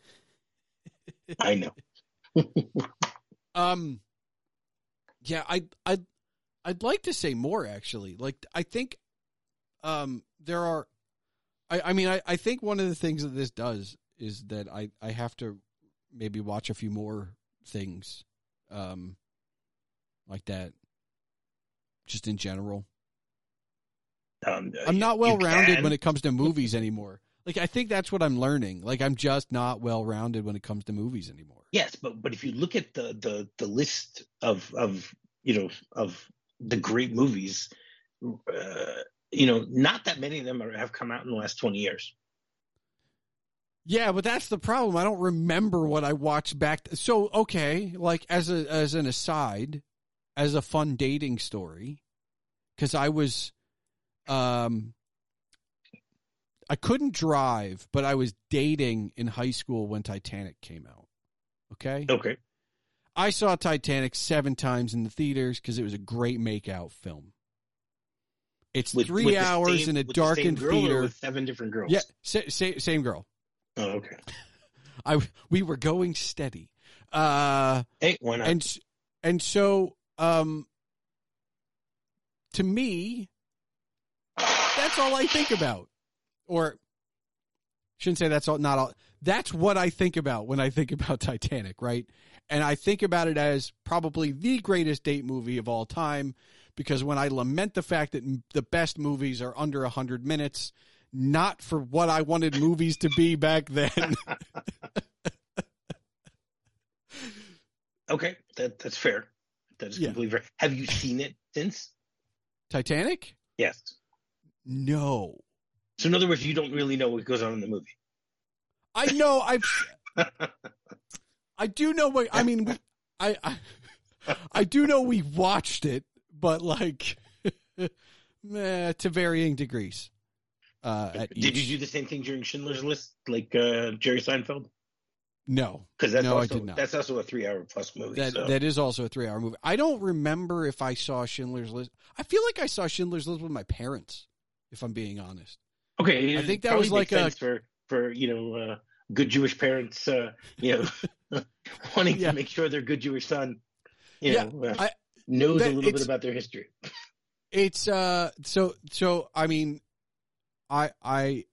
Uh, I know. um. Yeah, I. I. I'd like to say more. Actually, like I think. Um. There are. I. I mean, I. I think one of the things that this does is that I. I have to maybe watch a few more things. Um. Like that. Just in general. Um, I'm not well rounded can. when it comes to movies anymore. Like I think that's what I'm learning. Like I'm just not well rounded when it comes to movies anymore. Yes, but but if you look at the the the list of of you know of the great movies, uh, you know, not that many of them are, have come out in the last twenty years. Yeah, but that's the problem. I don't remember what I watched back. Th- so okay, like as a as an aside, as a fun dating story, because I was, um, I couldn't drive, but I was dating in high school when Titanic came out. Okay. Okay. I saw Titanic seven times in the theaters because it was a great makeout film. It's With, three with the hours same, in a with the same darkened girl or theater. with seven different girls. Yeah, sa- sa- same girl. Oh, okay. I we were going steady. Uh, Hey, why not? and and so um, to me, that's all I think about. Or shouldn't say that's all. Not all. That's what I think about when I think about Titanic, right? And I think about it as probably the greatest date movie of all time, because when I lament the fact that the best movies are under one hundred minutes, not for what I wanted movies to be back then. Okay, that that's fair. That is Yeah. completely fair. Have you seen it since? Titanic? Yes. No. So in other words, you don't really know what goes on in the movie. I know. I've. I do know what. I mean, we, I, I, I do know we watched it, but like, meh, to varying degrees. Uh, at Did each. you do the same thing during Schindler's List, like uh, Jerry Seinfeld? No, Because that's no, I also did not. that's also a three-hour plus movie. That so. that is also a three-hour movie. I don't remember if I saw Schindler's List. I feel like I saw Schindler's List with my parents, if I'm being honest. Okay, I think that probably was like makes a- sense for for you know uh, good Jewish parents, uh, you know, wanting Yeah. to make sure their good Jewish son, you Yeah, know, uh, I- knows that- a little bit it's- about their history. It's uh so so I mean I I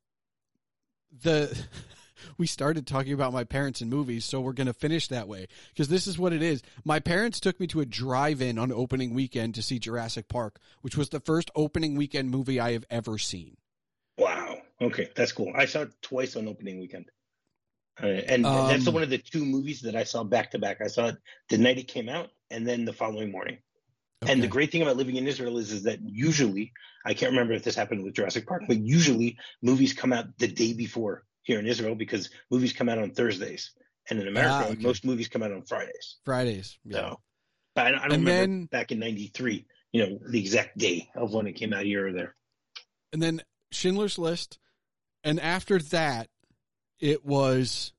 the we started talking about my parents and movies, so we're going to finish that way because this is what it is. My parents took me to a drive-in on opening weekend to see Jurassic Park, which was the first opening weekend movie I have ever seen. Wow. Okay, that's cool. I saw it twice on opening weekend, uh, and Um, that's one of the two movies that I saw back to back. I saw it the night it came out, and then the following morning. And the Okay. great thing about living in Israel is, is that usually, I can't remember if this happened with Jurassic Park, but usually movies come out the day before here in Israel because movies come out on Thursdays. And in America, Ah, okay. most movies come out on Fridays. Fridays. Yeah. So, but I, I don't And remember then- back in ninety-three, you know, the exact day of when it came out here or there. And then Schindler's List, and after that, it was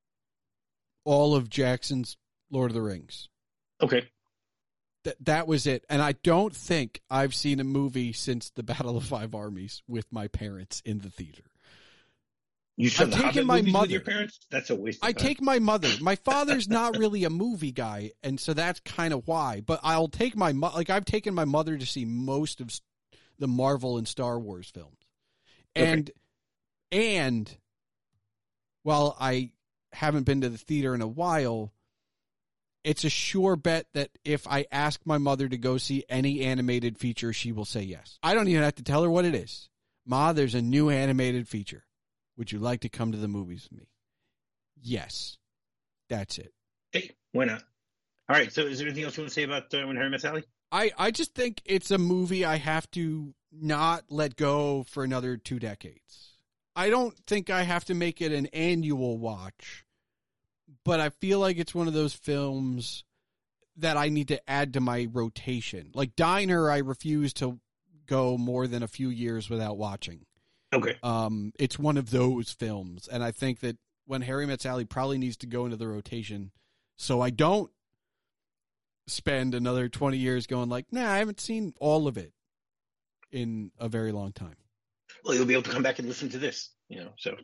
all of Jackson's Lord of the Rings. Okay. That that was it. And I don't think I've seen a movie since the Battle of Five Armies with my parents in the theater. You saw I've the taken Hobbit my movies mother. with your parents? That's a waste of I time. take my mother. My father's not really a movie guy, and so that's kind of why. But I'll take my mo- like I've taken my mother to see most of s- the Marvel and Star Wars films, Okay. and and while I haven't been to the theater in a while, it's a sure bet that if I ask my mother to go see any animated feature, she will say yes. I don't even have to tell her what it is. Ma, there's a new animated feature. Would you like to come to the movies with me? Yes. That's it. Hey, why not? All right, so is there anything else you want to say about uh, When Harry Met Sally? I, I just think it's a movie I have to not let go for another two decades. I don't think I have to make it an annual watch, but I feel like it's one of those films that I need to add to my rotation. Like Diner, I refuse to go more than a few years without watching. Okay. Um, it's one of those films, and I think that When Harry Met Sally probably needs to go into the rotation so I don't spend another twenty years going like, nah, I haven't seen all of it in a very long time. Well, you'll be able to come back and listen to this, you know, so.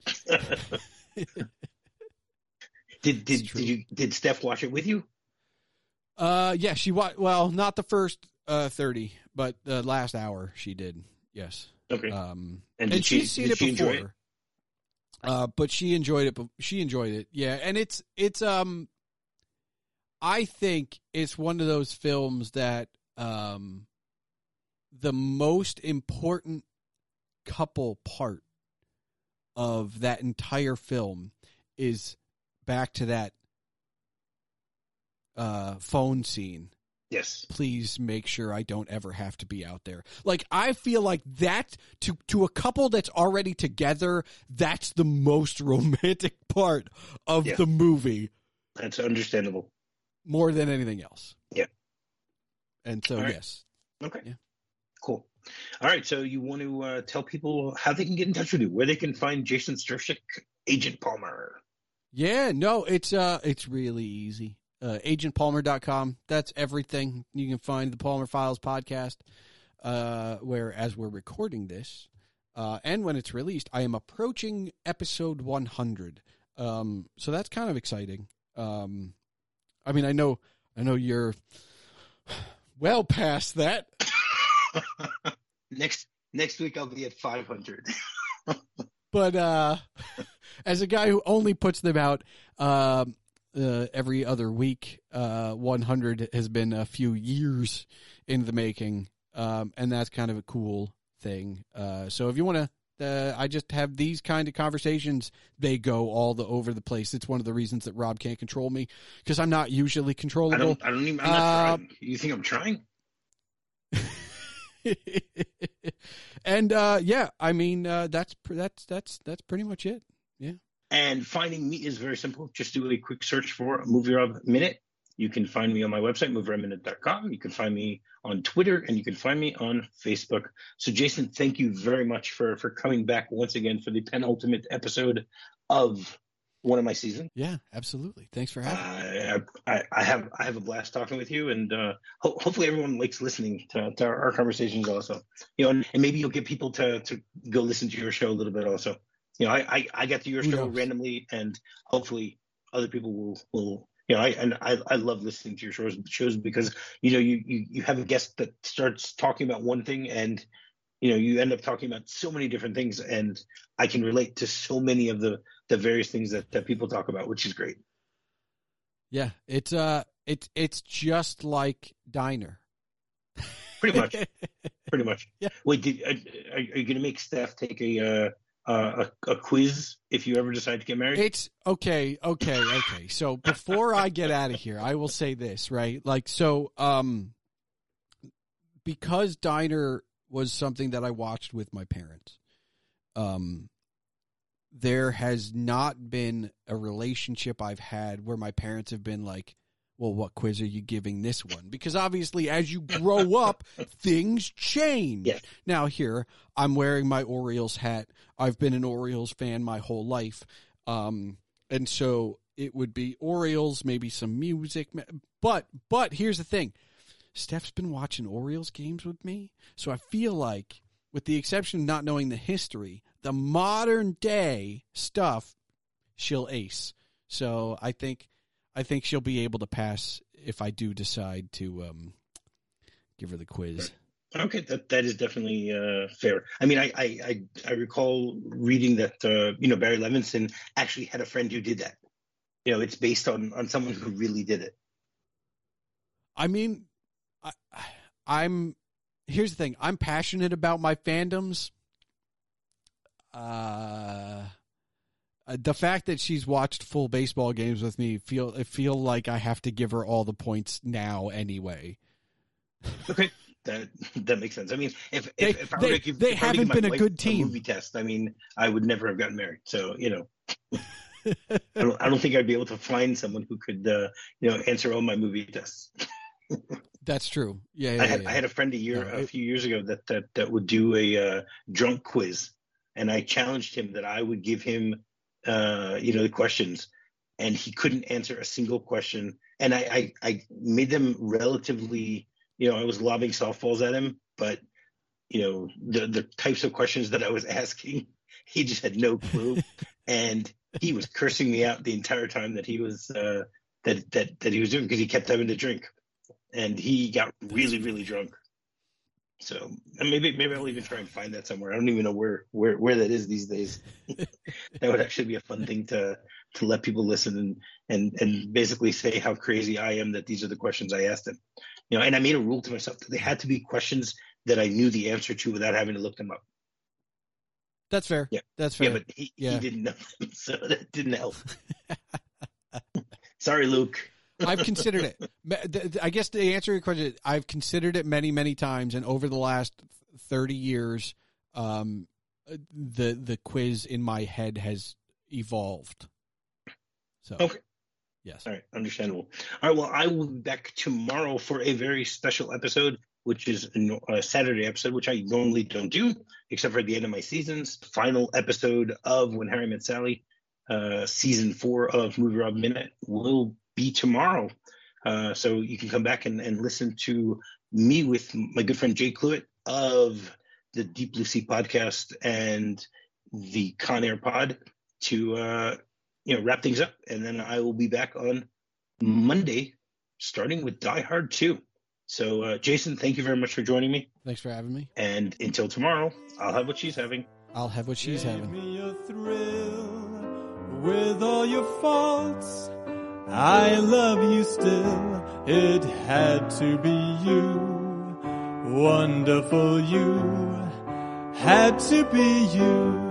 did did did you did Steph watch it with you? Uh, yeah, she wa- well, not the first uh thirty, but the last hour she did. Yes. Okay. Um, and, and she, she's seen did it she before. Enjoy it? Uh, but she enjoyed it. She enjoyed it. Yeah, and it's it's um, I think it's one of those films that um, the most important couple part of that entire film is back to that uh, phone scene. Yes. Please make sure I don't ever have to be out there. Like, I feel like that, to, to a couple that's already together, that's the most romantic part of yeah. the movie. That's understandable. More than anything else. Yeah. And so, right. yes. Okay. Yeah. Cool. All right. So you want to uh, tell people how they can get in touch with you, where they can find Jason Strishik, Agent Palmer. Yeah, no, it's uh, it's really easy. Uh, agent palmer dot com. That's everything. You can find the Palmer Files podcast, uh, where as we're recording this, uh, and when it's released, I am approaching episode one hundred. Um, so that's kind of exciting. Um, I mean, I know, I know you're well past that. next next week I'll be at five hundred. But uh, as a guy who only puts them out uh, uh, every other week, uh, one hundred has been a few years in the making, um, and that's kind of a cool thing. Uh, so if you want to, uh, I just have these kind of conversations. They go all the over the place. It's one of the reasons that Rob can't control me, because I'm not usually controllable. I don't. I don't even. I'm not uh, trying. You think I'm trying? And uh, yeah, I mean uh, that's that's that's that's pretty much it. Yeah. And finding me is very simple. Just do a quick search for Movie Rob Minute. You can find me on my website, movie rob minute dot com. You can find me on Twitter, and you can find me on Facebook. So, Jason, thank you very much for for coming back once again for the penultimate episode of one of my seasons. Yeah, absolutely. Thanks for having me. I, I, I have I have a blast talking with you, and uh, ho- hopefully everyone likes listening to, to our, our conversations also. You know, and, and maybe you'll get people to to go listen to your show a little bit also. You know, I I, I get to your show randomly, and hopefully other people will will. You know, I and I, I love listening to your shows shows because you know you, you you have a guest that starts talking about one thing, and you know you end up talking about so many different things, and I can relate to so many of the, the various things that, that people talk about, which is great. Yeah, it's uh it's it's just like Diner. Pretty much, pretty much. Yeah. Wait, did, are, are you going to make Steph take a? Uh, Uh, a, a quiz if you ever decide to get married? It's okay, okay, okay. So before I get out of here, I will say this, right? Like, so, um, because Diner was something that I watched with my parents, um, there has not been a relationship I've had where my parents have been like, well, what quiz are you giving this one? Because obviously, as you grow up, things change. Yeah. Now, here, I'm wearing my Orioles hat. I've been an Orioles fan my whole life. Um, and so it would be Orioles, maybe some music. But, but here's the thing. Steph's been watching Orioles games with me. So I feel like, with the exception of not knowing the history, the modern day stuff, she'll ace. So I think... I think she'll be able to pass if I do decide to um, give her the quiz. Okay, that that is definitely uh, fair. I mean, I I, I, I recall reading that uh, you know Barry Levinson actually had a friend who did that. You know, it's based on, on someone who really did it. I mean, I, I'm, here's the thing. I'm passionate about my fandoms. Uh, the fact that she's watched full baseball games with me feel, I feel like I have to give her all the points now anyway. Okay. That that makes sense. I mean, if They, if, if I they, were to give, they if I were to haven't give my been a wife good team. movie test, I mean, I would never have gotten married. So you know, I don't I don't think I'd be able to find someone who could uh, you know answer all my movie tests. That's true. Yeah, yeah, I had yeah. I had a friend a year No, a it- few years ago that that that would do a uh, drunk quiz, and I challenged him that I would give him uh, you know the questions, and he couldn't answer a single question, and I I, I made them relatively. You know, I was lobbing softballs at him, but you know, the the types of questions that I was asking, he just had no clue, and he was cursing me out the entire time that he was uh, that that that he was doing because he kept having to drink, and he got really really drunk. So and maybe maybe I'll even try and find that somewhere. I don't even know where where where that is these days. That would actually be a fun thing to to let people listen and and and basically say how crazy I am that these are the questions I asked him. You know, and I made a rule to myself that they had to be questions that I knew the answer to without having to look them up. That's fair. Yeah. That's fair. Yeah, but he, Yeah. he didn't know them, so that didn't help. Sorry, Luke. I've considered it. Ma- th- th- I guess the answer to your question, I've considered it many, many times, and over the last thirty years, um, the the quiz in my head has evolved. So, Okay. yes. All right, understandable. All right, well, I will be back tomorrow for a very special episode, which is a no- a Saturday episode, which I normally don't do, except for at the end of my seasons. Final episode of When Harry Met Sally, uh, season four of Movie Rob Minute will be tomorrow. Uh, so you can come back and, and listen to me with my good friend Jay Cluett of the Deep Blue Sea podcast and the Con Air Pod to uh, you know wrap things up, and then I will be back on Monday, starting with Die Hard two. So, uh, Jason, thank you very much for joining me. Thanks for having me. And until tomorrow, I'll have what she's having. I'll have what she's Gave having. me a thrill with all your faults. I love you still. It had to be you. Wonderful you. Had to be you.